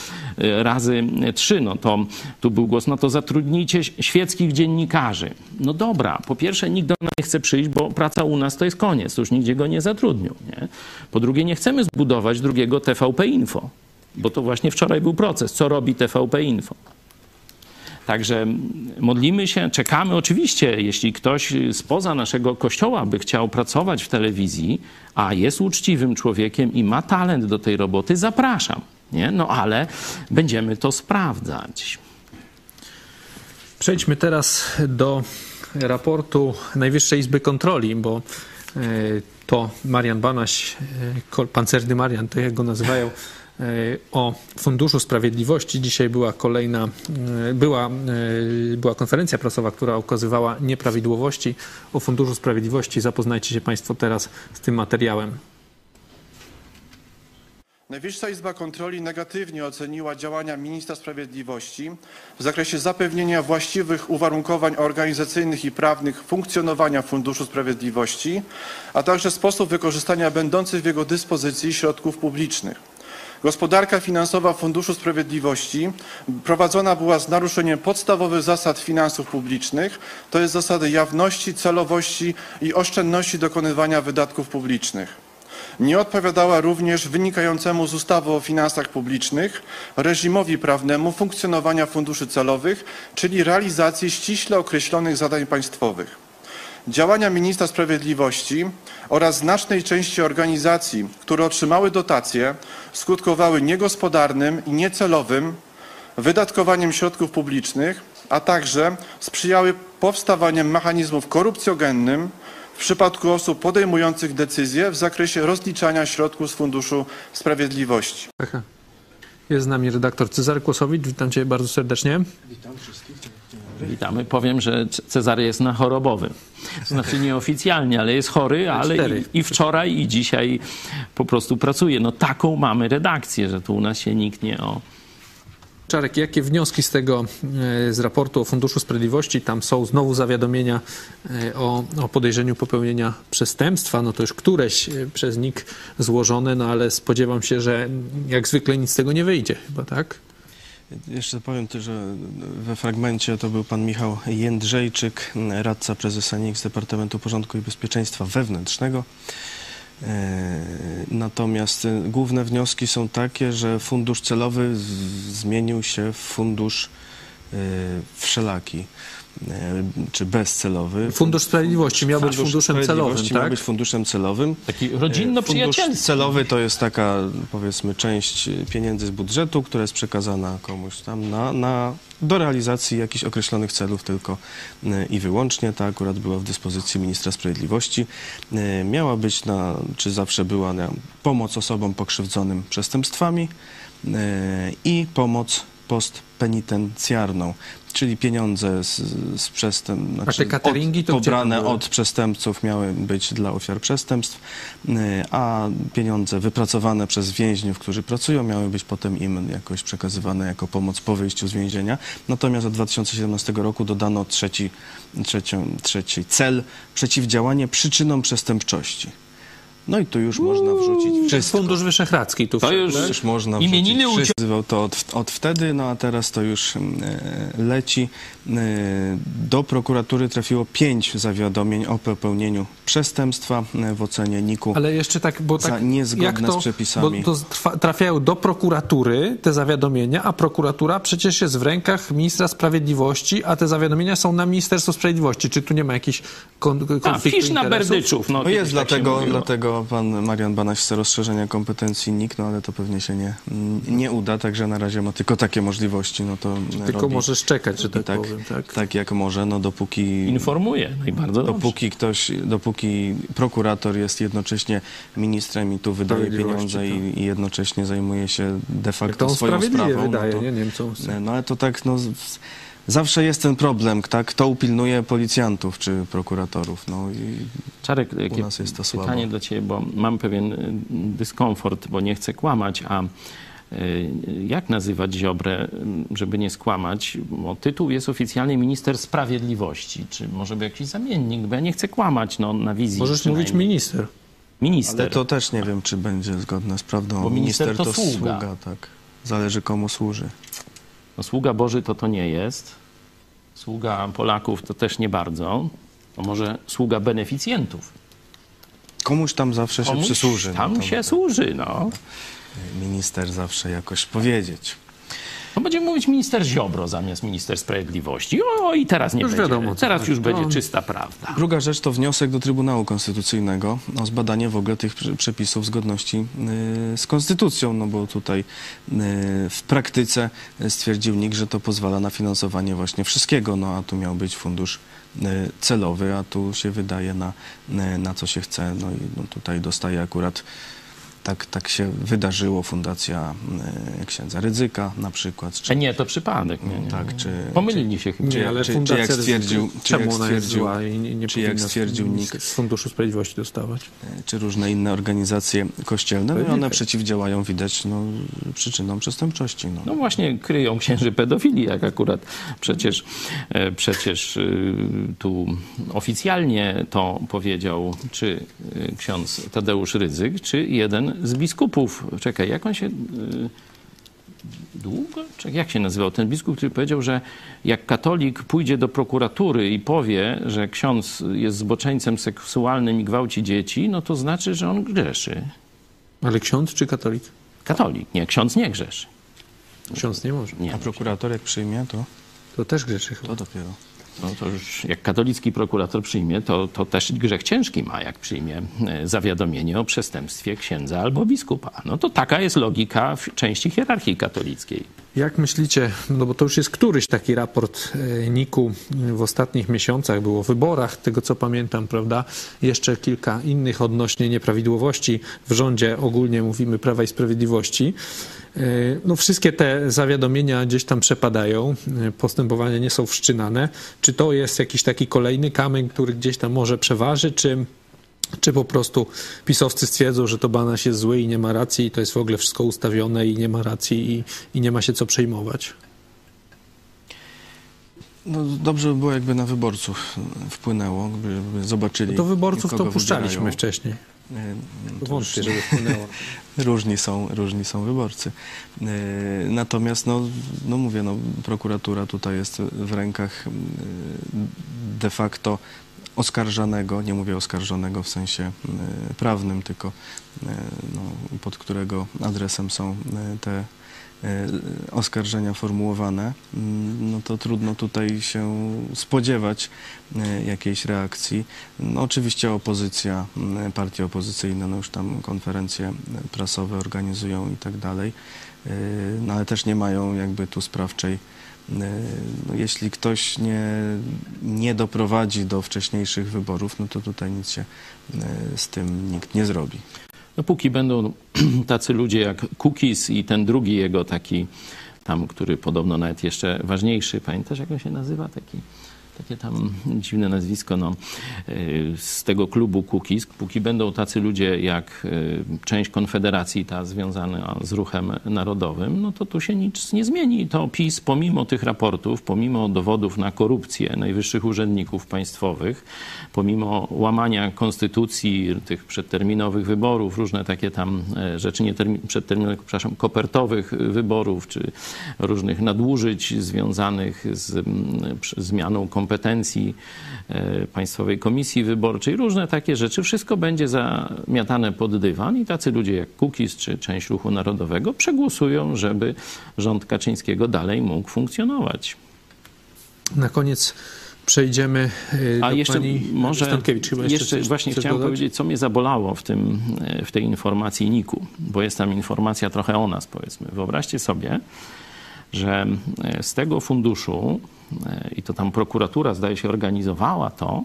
razy 3. To tu był głos, to zatrudnijcie świeckich dziennikarzy. No dobra, po pierwsze nikt do nas nie chce przyjść, bo praca u nas to jest koniec, to już nigdzie go nie zatrudnią. Nie? Po drugie nie chcemy zbudować drugiego TVP Info. Bo to właśnie wczoraj był proces. Co robi TVP Info? Także modlimy się, czekamy oczywiście, jeśli ktoś spoza naszego kościoła by chciał pracować w telewizji, a jest uczciwym człowiekiem i ma talent do tej roboty, zapraszam. Nie? No ale będziemy to sprawdzać. Przejdźmy teraz do raportu Najwyższej Izby Kontroli, bo to Marian Banaś, pancerny Marian, to jak go nazywają, o Funduszu Sprawiedliwości. Dzisiaj była konferencja prasowa, która ukazywała nieprawidłowości o Funduszu Sprawiedliwości. Zapoznajcie się Państwo teraz z tym materiałem. Najwyższa Izba Kontroli negatywnie oceniła działania ministra sprawiedliwości w zakresie zapewnienia właściwych uwarunkowań organizacyjnych i prawnych funkcjonowania Funduszu Sprawiedliwości, a także sposób wykorzystania będących w jego dyspozycji środków publicznych. Gospodarka finansowa Funduszu Sprawiedliwości prowadzona była z naruszeniem podstawowych zasad finansów publicznych, to jest zasady jawności, celowości i oszczędności dokonywania wydatków publicznych. Nie odpowiadała również wynikającemu z ustawy o finansach publicznych reżimowi prawnemu funkcjonowania funduszy celowych, czyli realizacji ściśle określonych zadań państwowych. Działania ministra sprawiedliwości oraz znacznej części organizacji, które otrzymały dotacje, skutkowały niegospodarnym i niecelowym wydatkowaniem środków publicznych, a także sprzyjały powstawaniu mechanizmów korupcjogennym w przypadku osób podejmujących decyzje w zakresie rozliczania środków z Funduszu Sprawiedliwości. Jest z nami redaktor Cezary Kłosowicz. Witam Cię bardzo serdecznie. Witam wszystkich. Witamy. Powiem, że Cezary jest na chorobowym. Znaczy nieoficjalnie, ale jest chory, ale i wczoraj, i dzisiaj po prostu pracuje. No taką mamy redakcję, że tu u nas się nikt nie Czarek, jakie wnioski z raportu o Funduszu Sprawiedliwości? Tam są znowu zawiadomienia o podejrzeniu popełnienia przestępstwa. No to już któreś przez NIK złożone, no ale spodziewam się, że jak zwykle nic z tego nie wyjdzie chyba, tak? Jeszcze powiem też, że we fragmencie to był pan Michał Jędrzejczyk, radca prezesa NIK z Departamentu Porządku i Bezpieczeństwa Wewnętrznego. Natomiast główne wnioski są takie, że fundusz celowy zmienił się w fundusz wszelaki, czy bezcelowy. Fundusz Sprawiedliwości miał być funduszem celowym, tak? Miał być funduszem celowym. Taki rodzinno-przyjacielski. Fundusz celowy to jest taka, powiedzmy, część pieniędzy z budżetu, która jest przekazana komuś tam do realizacji jakichś określonych celów tylko i wyłącznie. Ta akurat była w dyspozycji ministra sprawiedliwości. Miała być czy zawsze była na pomoc osobom pokrzywdzonym przestępstwami i pomoc postpenitencjarną, czyli pieniądze z przestępstw, znaczy cateringi to pobrane od przestępców miały być dla ofiar przestępstw, a pieniądze wypracowane przez więźniów, którzy pracują, miały być potem im jakoś przekazywane jako pomoc po wyjściu z więzienia. Natomiast od 2017 roku dodano trzeci cel, przeciwdziałanie przyczynom przestępczości. No i tu już można wrzucić wszystko. Fundusz Wyszehradzki. To już można imieniny wrzucić wszystko. To od wtedy, no a teraz to już leci. Do prokuratury trafiło 5 zawiadomień o popełnieniu przestępstwa w ocenie NIK-u. Ale jeszcze tak, bo tak, za niezgodne z przepisami. Bo to trafiają do prokuratury te zawiadomienia, a prokuratura przecież jest w rękach ministra sprawiedliwości, a te zawiadomienia są na Ministerstwo Sprawiedliwości. Czy tu nie ma jakichś konfliktu interesów? na berdyczów. No jest, dlatego pan Marian Banaś chce rozszerzenia kompetencji NIK, no ale to pewnie się nie uda, także na razie ma tylko takie możliwości. No to tylko możesz czekać, że tak powiem. Tak jak może, no dopóki... Informuje, no i bardzo dopóki prokurator jest jednocześnie ministrem i tu wydaje pieniądze i jednocześnie zajmuje się de facto swoją sprawą. Wydaje, nie Niemcom. No ale to tak, no... Zawsze jest ten problem, tak? Kto upilnuje policjantów czy prokuratorów. No i Czarek, u nas jest to słabo. Pytanie do Ciebie, bo mam pewien dyskomfort, bo nie chcę kłamać, a jak nazywać Ziobrę, żeby nie skłamać? Bo tytuł jest oficjalnie Minister Sprawiedliwości. Czy może by jakiś zamiennik? Bo ja nie chcę kłamać na wizji. Możesz mówić minister. Minister. Ale to też nie wiem, czy będzie zgodne z prawdą. Bo minister to sługa. Tak. Zależy komu służy. No, sługa Boży to nie jest. Sługa Polaków to też nie bardzo. To może sługa beneficjentów. Komuś tam zawsze się przysłuży. Tam się służy, no. minister zawsze jakoś powiedzieć. No będziemy mówić minister Ziobro zamiast minister sprawiedliwości. O, i teraz nie już będzie. Wiadomo, teraz już będzie czysta prawda. Druga rzecz to wniosek do Trybunału Konstytucyjnego o zbadanie w ogóle tych przepisów zgodności z konstytucją, no bo tutaj w praktyce stwierdził NIK, że to pozwala na finansowanie właśnie wszystkiego, no a tu miał być fundusz celowy, a tu się wydaje na co się chce, no i no tutaj dostaje akurat. Tak się wydarzyło, fundacja księdza Rydzyka na przykład. Czy... Nie, to przypadek. Nie. Tak, pomylili się chyba. Czy jak stwierdził, czemu ona jest zła i nie jak stwierdził NIK, z Funduszu Sprawiedliwości dostawać? Czy różne inne organizacje kościelne, no i one przeciwdziałają, widać, przyczynom przestępczości. No właśnie kryją księży pedofili, jak akurat przecież tu oficjalnie to powiedział czy ksiądz Tadeusz Rydzyk, czy jeden z biskupów. Czekaj, jak on się... Jak się nazywał ten biskup, który powiedział, że jak katolik pójdzie do prokuratury i powie, że ksiądz jest zboczeńcem seksualnym i gwałci dzieci, no to znaczy, że on grzeszy. Ale ksiądz czy katolik? Katolik. Nie, ksiądz nie grzeszy. Ksiądz nie może. A prokurator jak przyjmie, to też grzeszy chyba. To dopiero. No to już jak katolicki prokurator przyjmie, to też grzech ciężki ma, jak przyjmie zawiadomienie o przestępstwie księdza albo biskupa. No to taka jest logika w części hierarchii katolickiej. Jak myślicie, no bo to już jest któryś taki raport NIK-u w ostatnich miesiącach, było o wyborach, tego co pamiętam, prawda? Jeszcze kilka innych odnośnie nieprawidłowości w rządzie, ogólnie mówimy Prawa i Sprawiedliwości. No wszystkie te zawiadomienia gdzieś tam przepadają, postępowania nie są wszczynane. Czy to jest jakiś taki kolejny kamień, który gdzieś tam może przeważy, czy po prostu pisowcy stwierdzą, że to Banaś jest zły i nie ma racji i to jest w ogóle wszystko ustawione i nie ma racji i nie ma się co przejmować? No dobrze by było, jakby na wyborców wpłynęło, żeby zobaczyli. No to wyborców to puszczaliśmy wcześniej. Wątpię, żeby wpłynęło. Różni są wyborcy. Natomiast, no mówię, prokuratura tutaj jest w rękach de facto oskarżanego, nie mówię oskarżonego w sensie prawnym, tylko pod którego adresem są te oskarżenia formułowane, no to trudno tutaj się spodziewać jakiejś reakcji. No oczywiście opozycja, partie opozycyjne, no już tam konferencje prasowe organizują i tak dalej, no ale też nie mają jakby tu sprawczej. No jeśli ktoś nie doprowadzi do wcześniejszych wyborów, no to tutaj nic się z tym nikt nie zrobi. No póki będą tacy ludzie jak Kukiz i ten drugi jego taki tam, który podobno nawet jeszcze ważniejszy, pamiętasz jak on się nazywa? Takie tam dziwne nazwisko, z tego klubu Kukiz, póki będą tacy ludzie jak część Konfederacji, ta związana z ruchem narodowym, no to tu się nic nie zmieni. To PiS pomimo tych raportów, pomimo dowodów na korupcję najwyższych urzędników państwowych, pomimo łamania konstytucji, tych przedterminowych wyborów, różne takie tam rzeczy, przedterminowych, przepraszam, kopertowych wyborów, czy różnych nadużyć związanych z zmianą kompetencji Państwowej Komisji Wyborczej, różne takie rzeczy, wszystko będzie zamiatane pod dywan i tacy ludzie jak Kukiz czy część Ruchu Narodowego przegłosują, żeby rząd Kaczyńskiego dalej mógł funkcjonować. Na koniec przejdziemy do jeszcze pani może Stankiewicz. Jeszcze właśnie chciałem powiedzieć, co mnie zabolało w tej informacji NIK-u, bo jest tam informacja trochę o nas, powiedzmy. Wyobraźcie sobie, że z tego funduszu, i to tam prokuratura zdaje się organizowała to,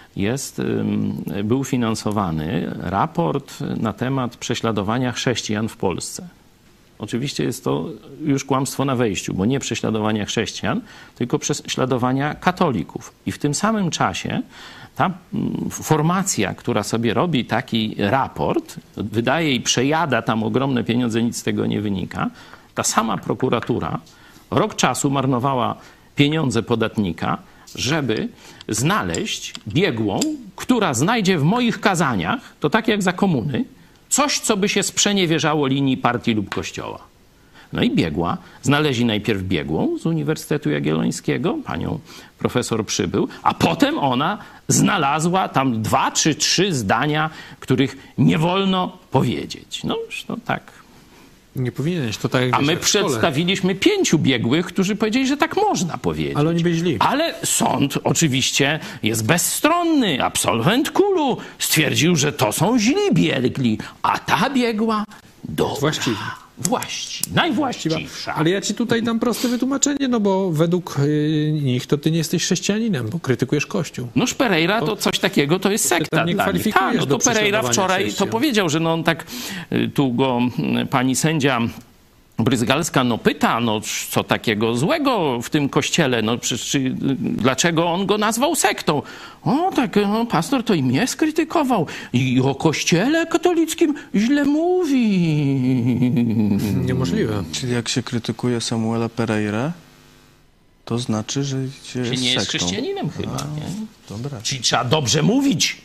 był finansowany raport na temat prześladowania chrześcijan w Polsce. Oczywiście jest to już kłamstwo na wejściu, bo nie prześladowania chrześcijan, tylko prześladowania katolików. I w tym samym czasie ta formacja, która sobie robi taki raport, wydaje i przejada tam ogromne pieniądze, nic z tego nie wynika, ta sama prokuratura rok czasu marnowała pieniądze podatnika, żeby znaleźć biegłą, która znajdzie w moich kazaniach, to tak jak za komuny, coś, co by się sprzeniewierzało linii partii lub kościoła. No i biegła, znaleźli najpierw biegłą z Uniwersytetu Jagiellońskiego, panią profesor Przybył, a potem ona znalazła tam 2 czy 3 zdania, których nie wolno powiedzieć. No tak. Nie powinieneś, to tak jak a my przedstawiliśmy 5 biegłych, którzy powiedzieli, że tak można powiedzieć. Ale oni byli źli. Ale sąd oczywiście jest bezstronny. Absolwent KUL-u stwierdził, że to są źli biegli, a ta biegła dobra. Najwłaściwsza. Ale ja ci tutaj dam proste wytłumaczenie, no bo według nich to ty nie jesteś chrześcijaninem, bo krytykujesz Kościół. Noż Pereira to coś takiego, to jest sekta dla nich. No to Pereira wczoraj to powiedział, że no on tak, tu go pani sędzia Bryzgalska pyta, co takiego złego w tym kościele, dlaczego on go nazwał sektą? Pastor to i mnie skrytykował i o kościele katolickim źle mówi. Niemożliwe. Czyli jak się krytykuje Samuela Pereirę, to znaczy, że się jest nie jest sektą. chrześcijaninem chyba, nie? Dobra. Czyli trzeba dobrze mówić.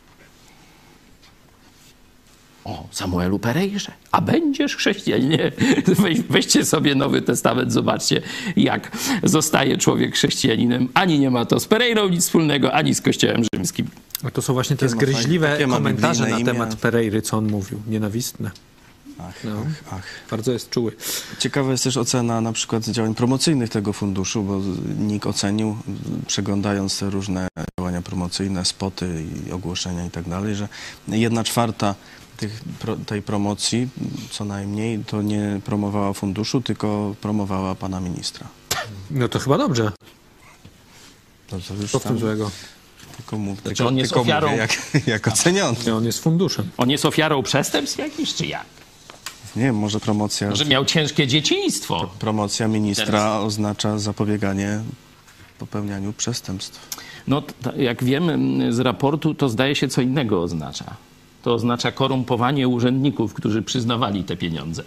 O Samuelu Pereirze, a będziesz chrześcijaninem. Weźcie sobie Nowy Testament, zobaczcie, jak zostaje człowiek chrześcijaninem. Ani nie ma to z Pereirą nic wspólnego, ani z Kościołem rzymskim. A to są właśnie te zgryźliwe komentarze na temat Pereiry, co on mówił. Nienawistne. Ach. Bardzo jest czuły. Ciekawa jest też ocena na przykład działań promocyjnych tego funduszu, bo NIK ocenił, przeglądając te różne działania promocyjne, spoty i ogłoszenia i tak dalej, że 1/4 tej promocji, co najmniej, to nie promowała funduszu, tylko promowała pana ministra. No to chyba dobrze. To już co w tym złego? Tylko mów, znaczy on jest ofiarą, mówię, jak oceniony. On jest funduszem. On jest ofiarą przestępstw jakichś, czy jak? Nie wiem, może promocja... Może miał ciężkie dzieciństwo. Promocja ministra oznacza zapobieganie popełnianiu przestępstw. No, jak wiemy z raportu, to zdaje się co innego oznacza. To oznacza korumpowanie urzędników, którzy przyznawali te pieniądze.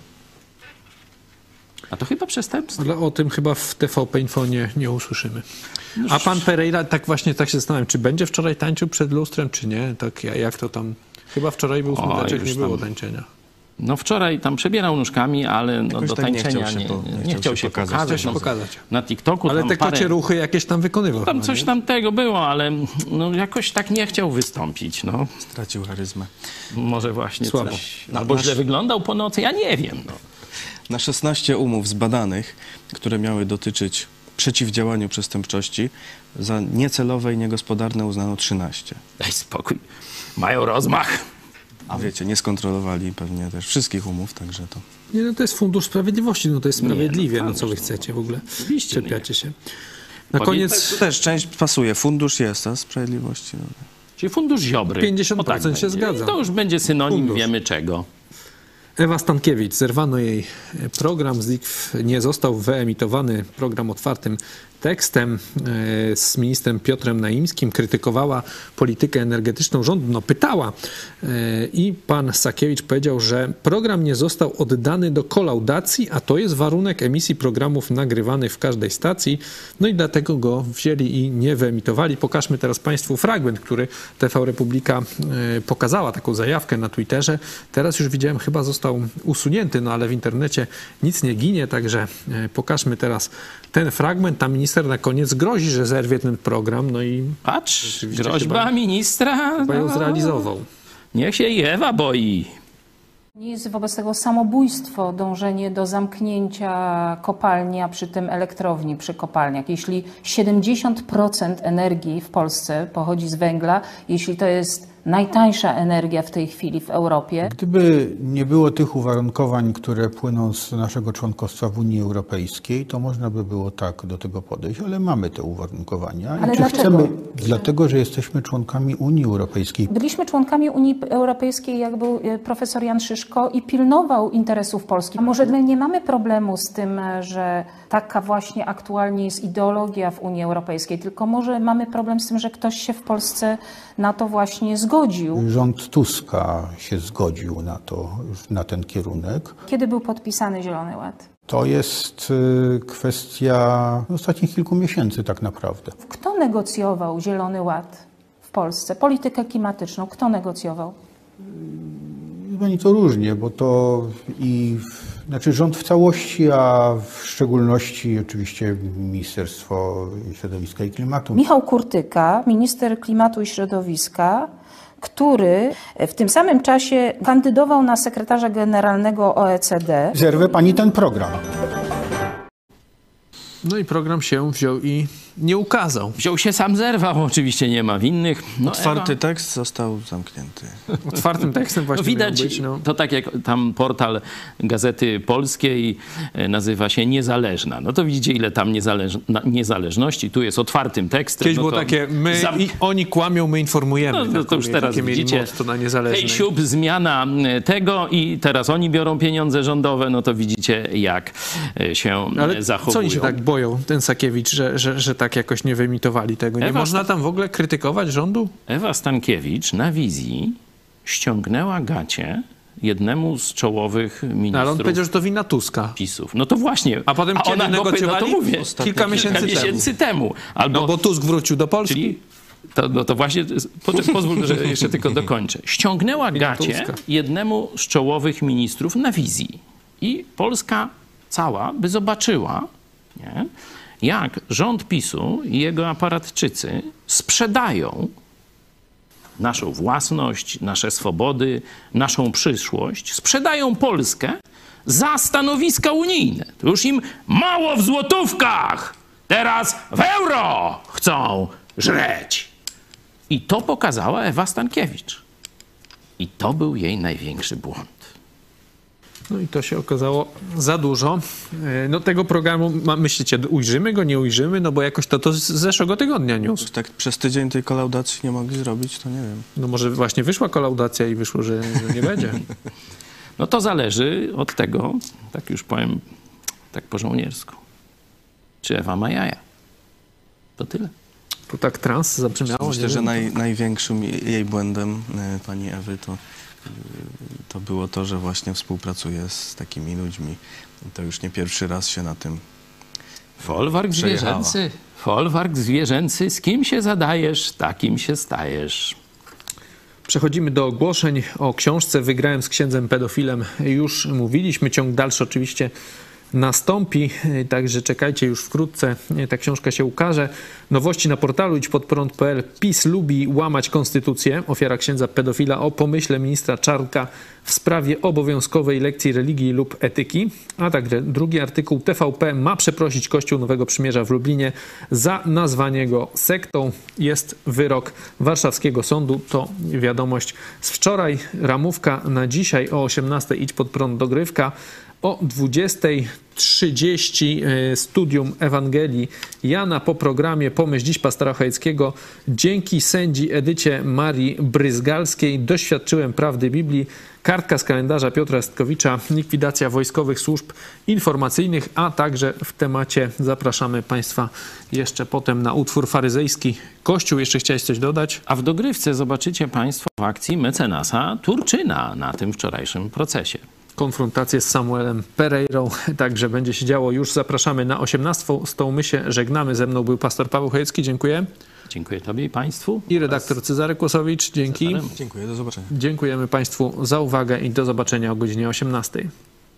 A to chyba przestępstwo. Ale o tym chyba w TVP Info nie usłyszymy. A pan Pereira, tak się zastanawiam, czy będzie wczoraj tańczył przed lustrem, czy nie? Tak jak to tam... Chyba wczoraj był smuteczek, nie było tańczenia. No wczoraj tam przebierał nóżkami, ale do tak tańczenia nie chciał się pokazać. Na TikToku ale tam te kocie ruchy jakieś tam wykonywał. Tam coś tam tego było, ale jakoś tak nie chciał wystąpić. No. Stracił charyzmę. Może właśnie coś. Albo źle wyglądał po nocy, ja nie wiem. No. Na 16 umów zbadanych, które miały dotyczyć przeciwdziałaniu przestępczości, za niecelowe i niegospodarne uznano 13. Daj spokój. Mają rozmach. A wiecie, nie skontrolowali pewnie też wszystkich umów, także to... Nie, no to jest Fundusz Sprawiedliwości, no to jest sprawiedliwie, co wy chcecie w ogóle. Oczywiście. Czepiacie się. Na koniec... To też część pasuje. Fundusz jest, a Sprawiedliwości... No. Czyli Fundusz Ziobry. 50% się zgadza. I to już będzie synonim wiemy czego. Ewa Stankiewicz, zerwano jej program, nie został wyemitowany program otwartym tekstem z ministrem Piotrem Naimskim, krytykowała politykę energetyczną rządu, pytała i pan Sakiewicz powiedział, że program nie został oddany do kolaudacji, a to jest warunek emisji programów nagrywanych w każdej stacji, no i dlatego go wzięli i nie wyemitowali. Pokażmy teraz państwu fragment, który TV Republika pokazała, taką zajawkę na Twitterze. Teraz już widziałem, chyba został usunięty, ale w internecie nic nie ginie, także pokażmy teraz ten fragment. Tam minister na koniec grozi, że zerwie ten program, no i... Patrz, groźba ministra... Chyba ją zrealizował. Niech się Ewa boi. Nie jest wobec tego samobójstwo, dążenie do zamknięcia kopalni, a przy tym elektrowni przy kopalniach. Jeśli 70% energii w Polsce pochodzi z węgla, jeśli to jest najtańsza energia w tej chwili w Europie. Gdyby nie było tych uwarunkowań, które płyną z naszego członkostwa w Unii Europejskiej, to można by było tak do tego podejść, ale mamy te uwarunkowania. Ale czy dlaczego? chcemy? Dlatego, że jesteśmy członkami Unii Europejskiej. Byliśmy członkami Unii Europejskiej, jak był profesor Jan Szyszko i pilnował interesów Polski. A może my nie mamy problemu z tym, że taka właśnie aktualnie jest ideologia w Unii Europejskiej, tylko może mamy problem z tym, że ktoś się w Polsce na to właśnie zgodził. Rząd Tuska się zgodził na ten kierunek. Kiedy był podpisany Zielony Ład? To jest kwestia ostatnich kilku miesięcy tak naprawdę. Kto negocjował Zielony Ład w Polsce? Politykę klimatyczną. Kto negocjował? Pani to różnie, bo to rząd w całości, a w szczególności oczywiście Ministerstwo Środowiska i Klimatu. Michał Kurtyka, minister klimatu i środowiska, który w tym samym czasie kandydował na sekretarza generalnego OECD. Zerwę pani ten program. No i program się wziął i nie ukazał. Wziął się, sam zerwał, oczywiście nie ma winnych. No, Otwarty tekst został zamknięty. Otwartym tekstem właśnie widać, być, to tak jak tam portal Gazety Polskiej nazywa się Niezależna. No to widzicie, ile tam niezależności. Tu jest otwartym tekstem. Kiedyś było takie, oni kłamią, my informujemy. No to już teraz widzicie, hej siup, zmiana tego i teraz oni biorą pieniądze rządowe, no to widzicie, jak się zachowują. Co oni się tak boją, ten Sakiewicz, że tak jakoś nie wyemitowali tego? Nie można tam w ogóle krytykować rządu? Ewa Stankiewicz na wizji ściągnęła gacie jednemu z czołowych ministrów. Ale on powiedział, że to wina Tuska. PiSów. No to właśnie. A potem kiedy negocjowali? No to mówię, Kilka miesięcy temu. Albo, no bo Tusk wrócił do Polski. To właśnie, pozwól, że jeszcze tylko dokończę. Ściągnęła gacie jednemu z czołowych ministrów na wizji. I Polska cała by zobaczyła, nie, jak rząd PiS-u i jego aparatczycy sprzedają naszą własność, nasze swobody, naszą przyszłość, sprzedają Polskę za stanowiska unijne. To już im mało w złotówkach, teraz w euro chcą żreć. I to pokazała Ewa Stankiewicz. I to był jej największy błąd. No i to się okazało za dużo. No tego programu, myślicie, ujrzymy go, nie ujrzymy? No bo jakoś to z zeszłego tygodnia niósł. Tak przez tydzień tej kolaudacji nie mogli zrobić, to nie wiem. No może właśnie wyszła kolaudacja i wyszło, że nie będzie. No to zależy od tego, tak już powiem, tak po żołniersku. Czy Ewa ma jaja? To tyle. To tak trans zabrzmiało. Myślę, że największym jej błędem pani Ewy to było to, że właśnie współpracuje z takimi ludźmi. To już nie pierwszy raz się na tym Folwark zwierzęcy. Folwark zwierzęcy. Z kim się zadajesz, takim się stajesz. Przechodzimy do ogłoszeń o książce Wygrałem z księdzem pedofilem. Już mówiliśmy, ciąg dalszy oczywiście nastąpi, także czekajcie, już wkrótce ta książka się ukaże. Nowości na portalu idźpodprąd.pl. PiS lubi łamać konstytucję. Ofiara księdza pedofila o pomyśle ministra Czarnka w sprawie obowiązkowej lekcji religii lub etyki. A także drugi artykuł. TVP ma przeprosić Kościół Nowego Przymierza w Lublinie za nazwanie go sektą. Jest wyrok warszawskiego sądu. To wiadomość z wczoraj. Ramówka na dzisiaj o 18:00 Idź pod prąd dogrywka. O 20:30 studium Ewangelii Jana po programie Pomyśl dziś pastora Chojeckiego. Dzięki sędzi Edycie Marii Bryzgalskiej doświadczyłem prawdy Biblii. Kartka z kalendarza Piotra Estkowicza, likwidacja wojskowych służb informacyjnych, a także w temacie zapraszamy Państwa jeszcze potem na utwór faryzejski Kościół. Jeszcze chciałeś coś dodać? A w dogrywce zobaczycie Państwo w akcji mecenasa Turczyna na tym wczorajszym procesie. Konfrontację z Samuelem Pereirą, także będzie się działo. Już zapraszamy na 18:00. Z tą my się żegnamy. Ze mną był pastor Paweł Chojecki. Dziękuję. Dziękuję Tobie i Państwu. I redaktor Cezary Kłosowicz. Dzięki. Dziękuję, do zobaczenia. Dziękujemy Państwu za uwagę i do zobaczenia o godzinie 18:00.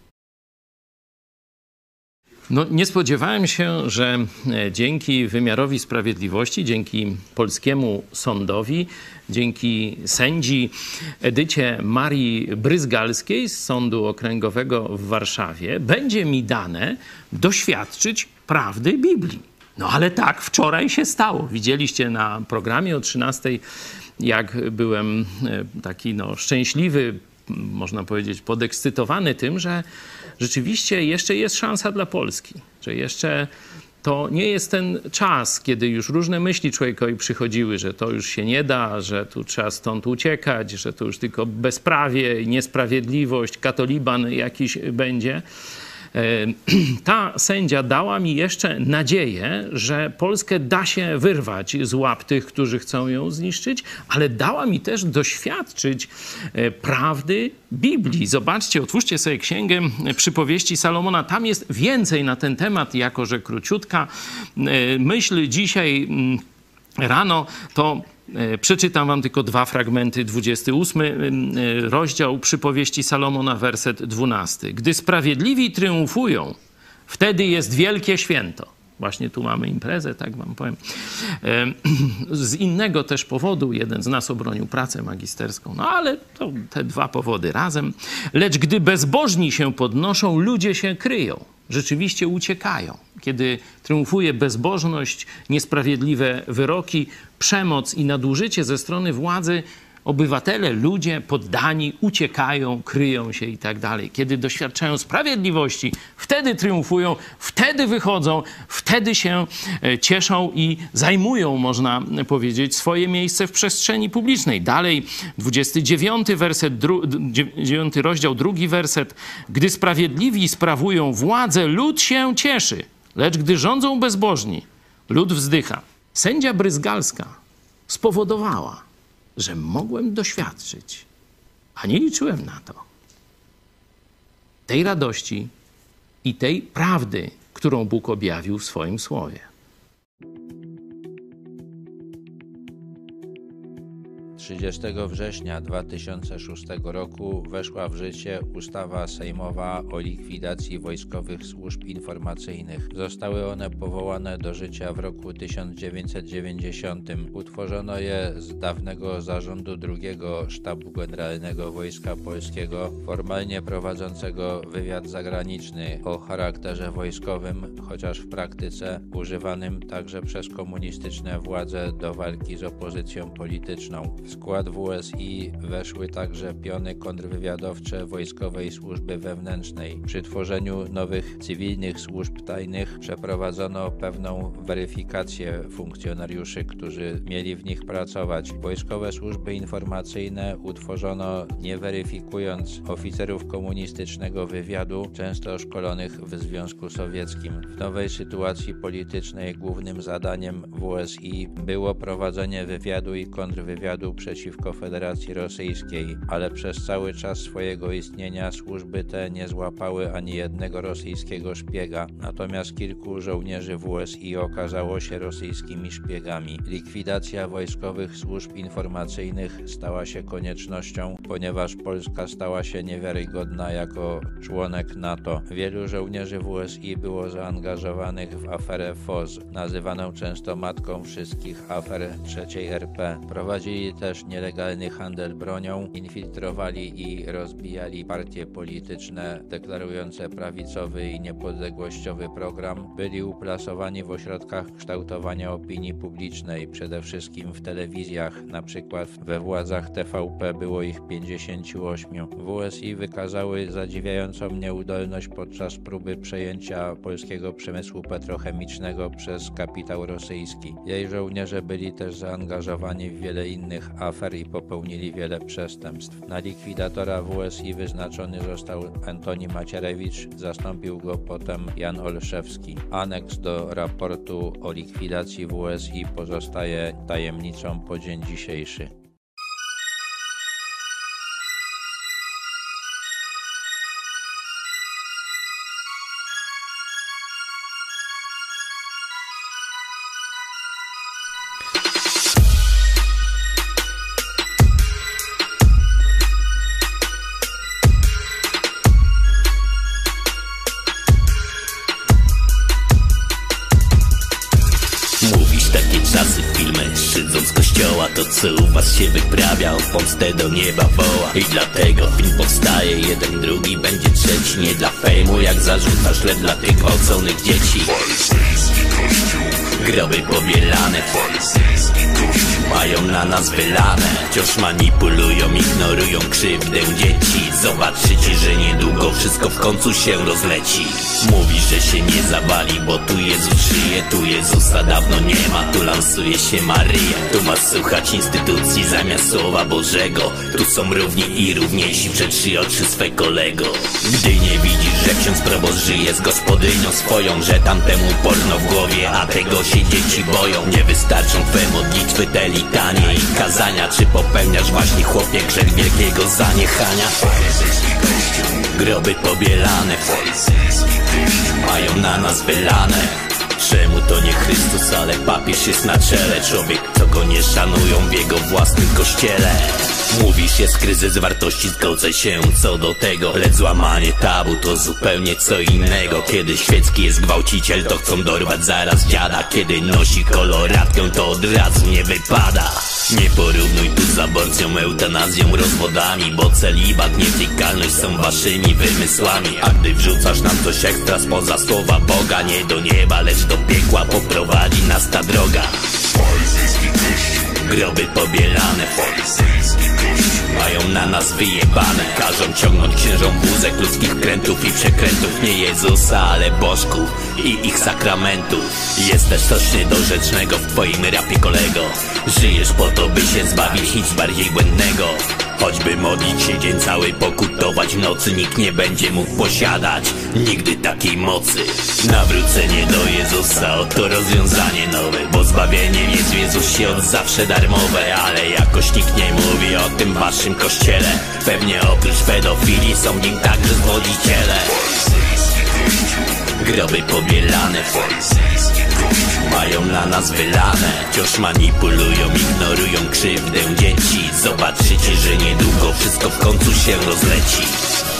No, nie spodziewałem się, że dzięki wymiarowi sprawiedliwości, dzięki polskiemu sądowi, dzięki sędzi Edycie Marii Bryzgalskiej z Sądu Okręgowego w Warszawie będzie mi dane doświadczyć prawdy Biblii. No ale tak wczoraj się stało. Widzieliście na programie o 13:00, jak byłem taki szczęśliwy, można powiedzieć podekscytowany tym, że rzeczywiście jeszcze jest szansa dla Polski, że jeszcze to nie jest ten czas, kiedy już różne myśli człowiekowi przychodziły, że to już się nie da, że tu trzeba stąd uciekać, że to już tylko bezprawie, niesprawiedliwość, katoliban jakiś będzie. Ta sędzia dała mi jeszcze nadzieję, że Polskę da się wyrwać z łap tych, którzy chcą ją zniszczyć, ale dała mi też doświadczyć prawdy Biblii. Zobaczcie, otwórzcie sobie księgę Przypowieści Salomona. Tam jest więcej na ten temat, jako że króciutka myśl dzisiaj rano, to przeczytam wam tylko 2 fragmenty. 28 rozdział Przypowieści Salomona, werset 12. Gdy sprawiedliwi triumfują, wtedy jest wielkie święto. Właśnie tu mamy imprezę, tak wam powiem. Z innego też powodu jeden z nas obronił pracę magisterską. No ale to te dwa powody razem. Lecz gdy bezbożni się podnoszą, ludzie się kryją. Rzeczywiście uciekają. Kiedy triumfuje bezbożność, niesprawiedliwe wyroki, przemoc i nadużycie ze strony władzy, obywatele, ludzie, poddani uciekają, kryją się i tak dalej. Kiedy doświadczają sprawiedliwości, wtedy triumfują, wtedy wychodzą, wtedy się cieszą i zajmują, można powiedzieć, swoje miejsce w przestrzeni publicznej. Dalej, 29 werset, 9 rozdział, 2 werset. Gdy sprawiedliwi sprawują władzę, lud się cieszy, lecz gdy rządzą bezbożni, lud wzdycha. Sędzia Bryzgalska spowodowała, że mogłem doświadczyć, a nie liczyłem na to, tej radości i tej prawdy, którą Bóg objawił w swoim Słowie. 30 września 2006 roku weszła w życie ustawa sejmowa o likwidacji wojskowych służb informacyjnych. Zostały one powołane do życia w roku 1990. Utworzono je z dawnego zarządu II Sztabu Generalnego Wojska Polskiego, formalnie prowadzącego wywiad zagraniczny o charakterze wojskowym, chociaż w praktyce używanym także przez komunistyczne władze do walki z opozycją polityczną. W skład WSI weszły także piony kontrwywiadowcze Wojskowej Służby Wewnętrznej. Przy tworzeniu nowych cywilnych służb tajnych przeprowadzono pewną weryfikację funkcjonariuszy, którzy mieli w nich pracować. Wojskowe służby informacyjne utworzono nie weryfikując oficerów komunistycznego wywiadu, często szkolonych w Związku Sowieckim. W nowej sytuacji politycznej głównym zadaniem WSI było prowadzenie wywiadu i kontrwywiadu przeciwko Federacji Rosyjskiej, ale przez cały czas swojego istnienia służby te nie złapały ani jednego rosyjskiego szpiega, natomiast kilku żołnierzy WSI okazało się rosyjskimi szpiegami. Likwidacja wojskowych służb informacyjnych stała się koniecznością, ponieważ Polska stała się niewiarygodna jako członek NATO. Wielu żołnierzy WSI było zaangażowanych w aferę FOZ, nazywaną często matką wszystkich afer III RP. Prowadzili też nielegalny handel bronią, infiltrowali i rozbijali partie polityczne deklarujące prawicowy i niepodległościowy program. Byli uplasowani w ośrodkach kształtowania opinii publicznej, przede wszystkim w telewizjach, na przykład we władzach TVP było ich 58. WSI wykazały zadziwiającą nieudolność podczas próby przejęcia polskiego przemysłu petrochemicznego przez kapitał rosyjski. Jej żołnierze byli też zaangażowani w wiele innych afer i popełnili wiele przestępstw. Na likwidatora WSI wyznaczony został Antoni Macierewicz, zastąpił go potem Jan Olszewski. Aneks do raportu o likwidacji WSI pozostaje tajemnicą po dzień dzisiejszy. To co u was się wyprawia, o pomstę do nieba woła. I dlatego film powstaje, jeden, drugi, będzie trzeci. Nie dla fejmu, jak zarzucasz, lecz dla tych gwałconych dzieci. Groby powielane, mają na nas wylane. Wciąż manipulują, ignorują krzywdę dzieci. Zobaczycie, że niedługo wszystko w końcu się rozleci. Mówi, że się nie zawali, bo tu Jezus żyje. Tu Jezusa dawno nie ma, tu lansuje się Maryja. Tu masz słuchać instytucji zamiast Słowa Bożego. Tu są równi i równiejsi przed 3 oczy swe kolego. Gdy nie widzisz, że ksiądz proboszcz żyje z gospodynią swoją, że tamtemu porno w głowie, a tego się dzieci boją. Nie wystarczą twe modlitwy, te litanie i kazania. Czy popełniasz właśnie, chłopie, grzech wielkiego zaniechania? Groby pobielane, mają na nas wylane. Czemu to nie Chrystus, ale papież jest na czele? Człowiek, co go nie szanują w jego własnym kościele. Mówisz, jest kryzys wartości, zgodzę się co do tego, lecz złamanie tabu to zupełnie co innego. Kiedy świecki jest gwałciciel, to chcą dorwać zaraz dziada. Kiedy nosi koloratkę, to od razu nie wypada. Nie porównuj tu z aborcją, eutanazją, rozwodami, bo celibat, nietykalność są waszymi wymysłami. A gdy wrzucasz nam coś ekstra spoza słowa Boga, nie do nieba, lecz do piekła poprowadzi nas ta droga. Groby pobielane, mają na nas wyjebane. Każą ciągnąć księżom wózek ludzkich krętów i przekrętów. Nie Jezusa, ale bożków i ich sakramentów. Jest też coś niedorzecznego w twoim rapie, kolego. Żyjesz po to, by się zbawić, nic bardziej błędnego. Choćby modlić się dzień cały, pokutować w nocy, nikt nie będzie mógł posiadać nigdy takiej mocy. Nawrócenie do Jezusa, oto rozwiązanie nowe, bo zbawieniem jest w Jezusie od zawsze darmowe. Ale jakoś nikt nie mówi o tym w waszym kościele. Pewnie oprócz pedofilii są w nim także zwodziciele. Groby pobielane, mają na nas wylane. Wciąż manipulują, ignorują krzywdę dzieci. Zobaczycie, że niedługo wszystko w końcu się rozleci.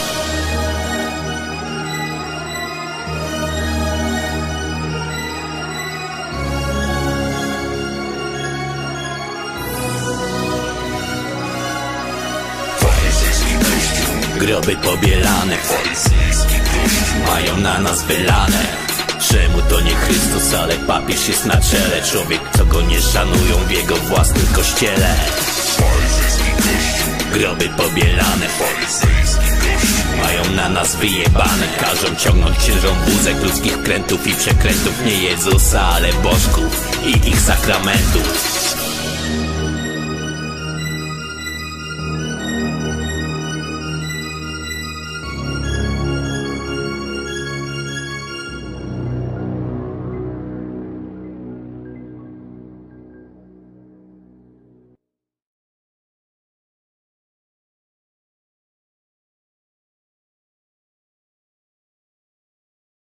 Groby pobielane, mają na nas wylane. Czemu to nie Chrystus, ale papież jest na czele? Człowiek, co go nie szanują w jego własnym kościele. Groby pobielane, mają na nas wyjebane. Każą ciągnąć księżom wózek ludzkich krętów i przekrętów. Nie Jezusa, ale bożków i ich sakramentów.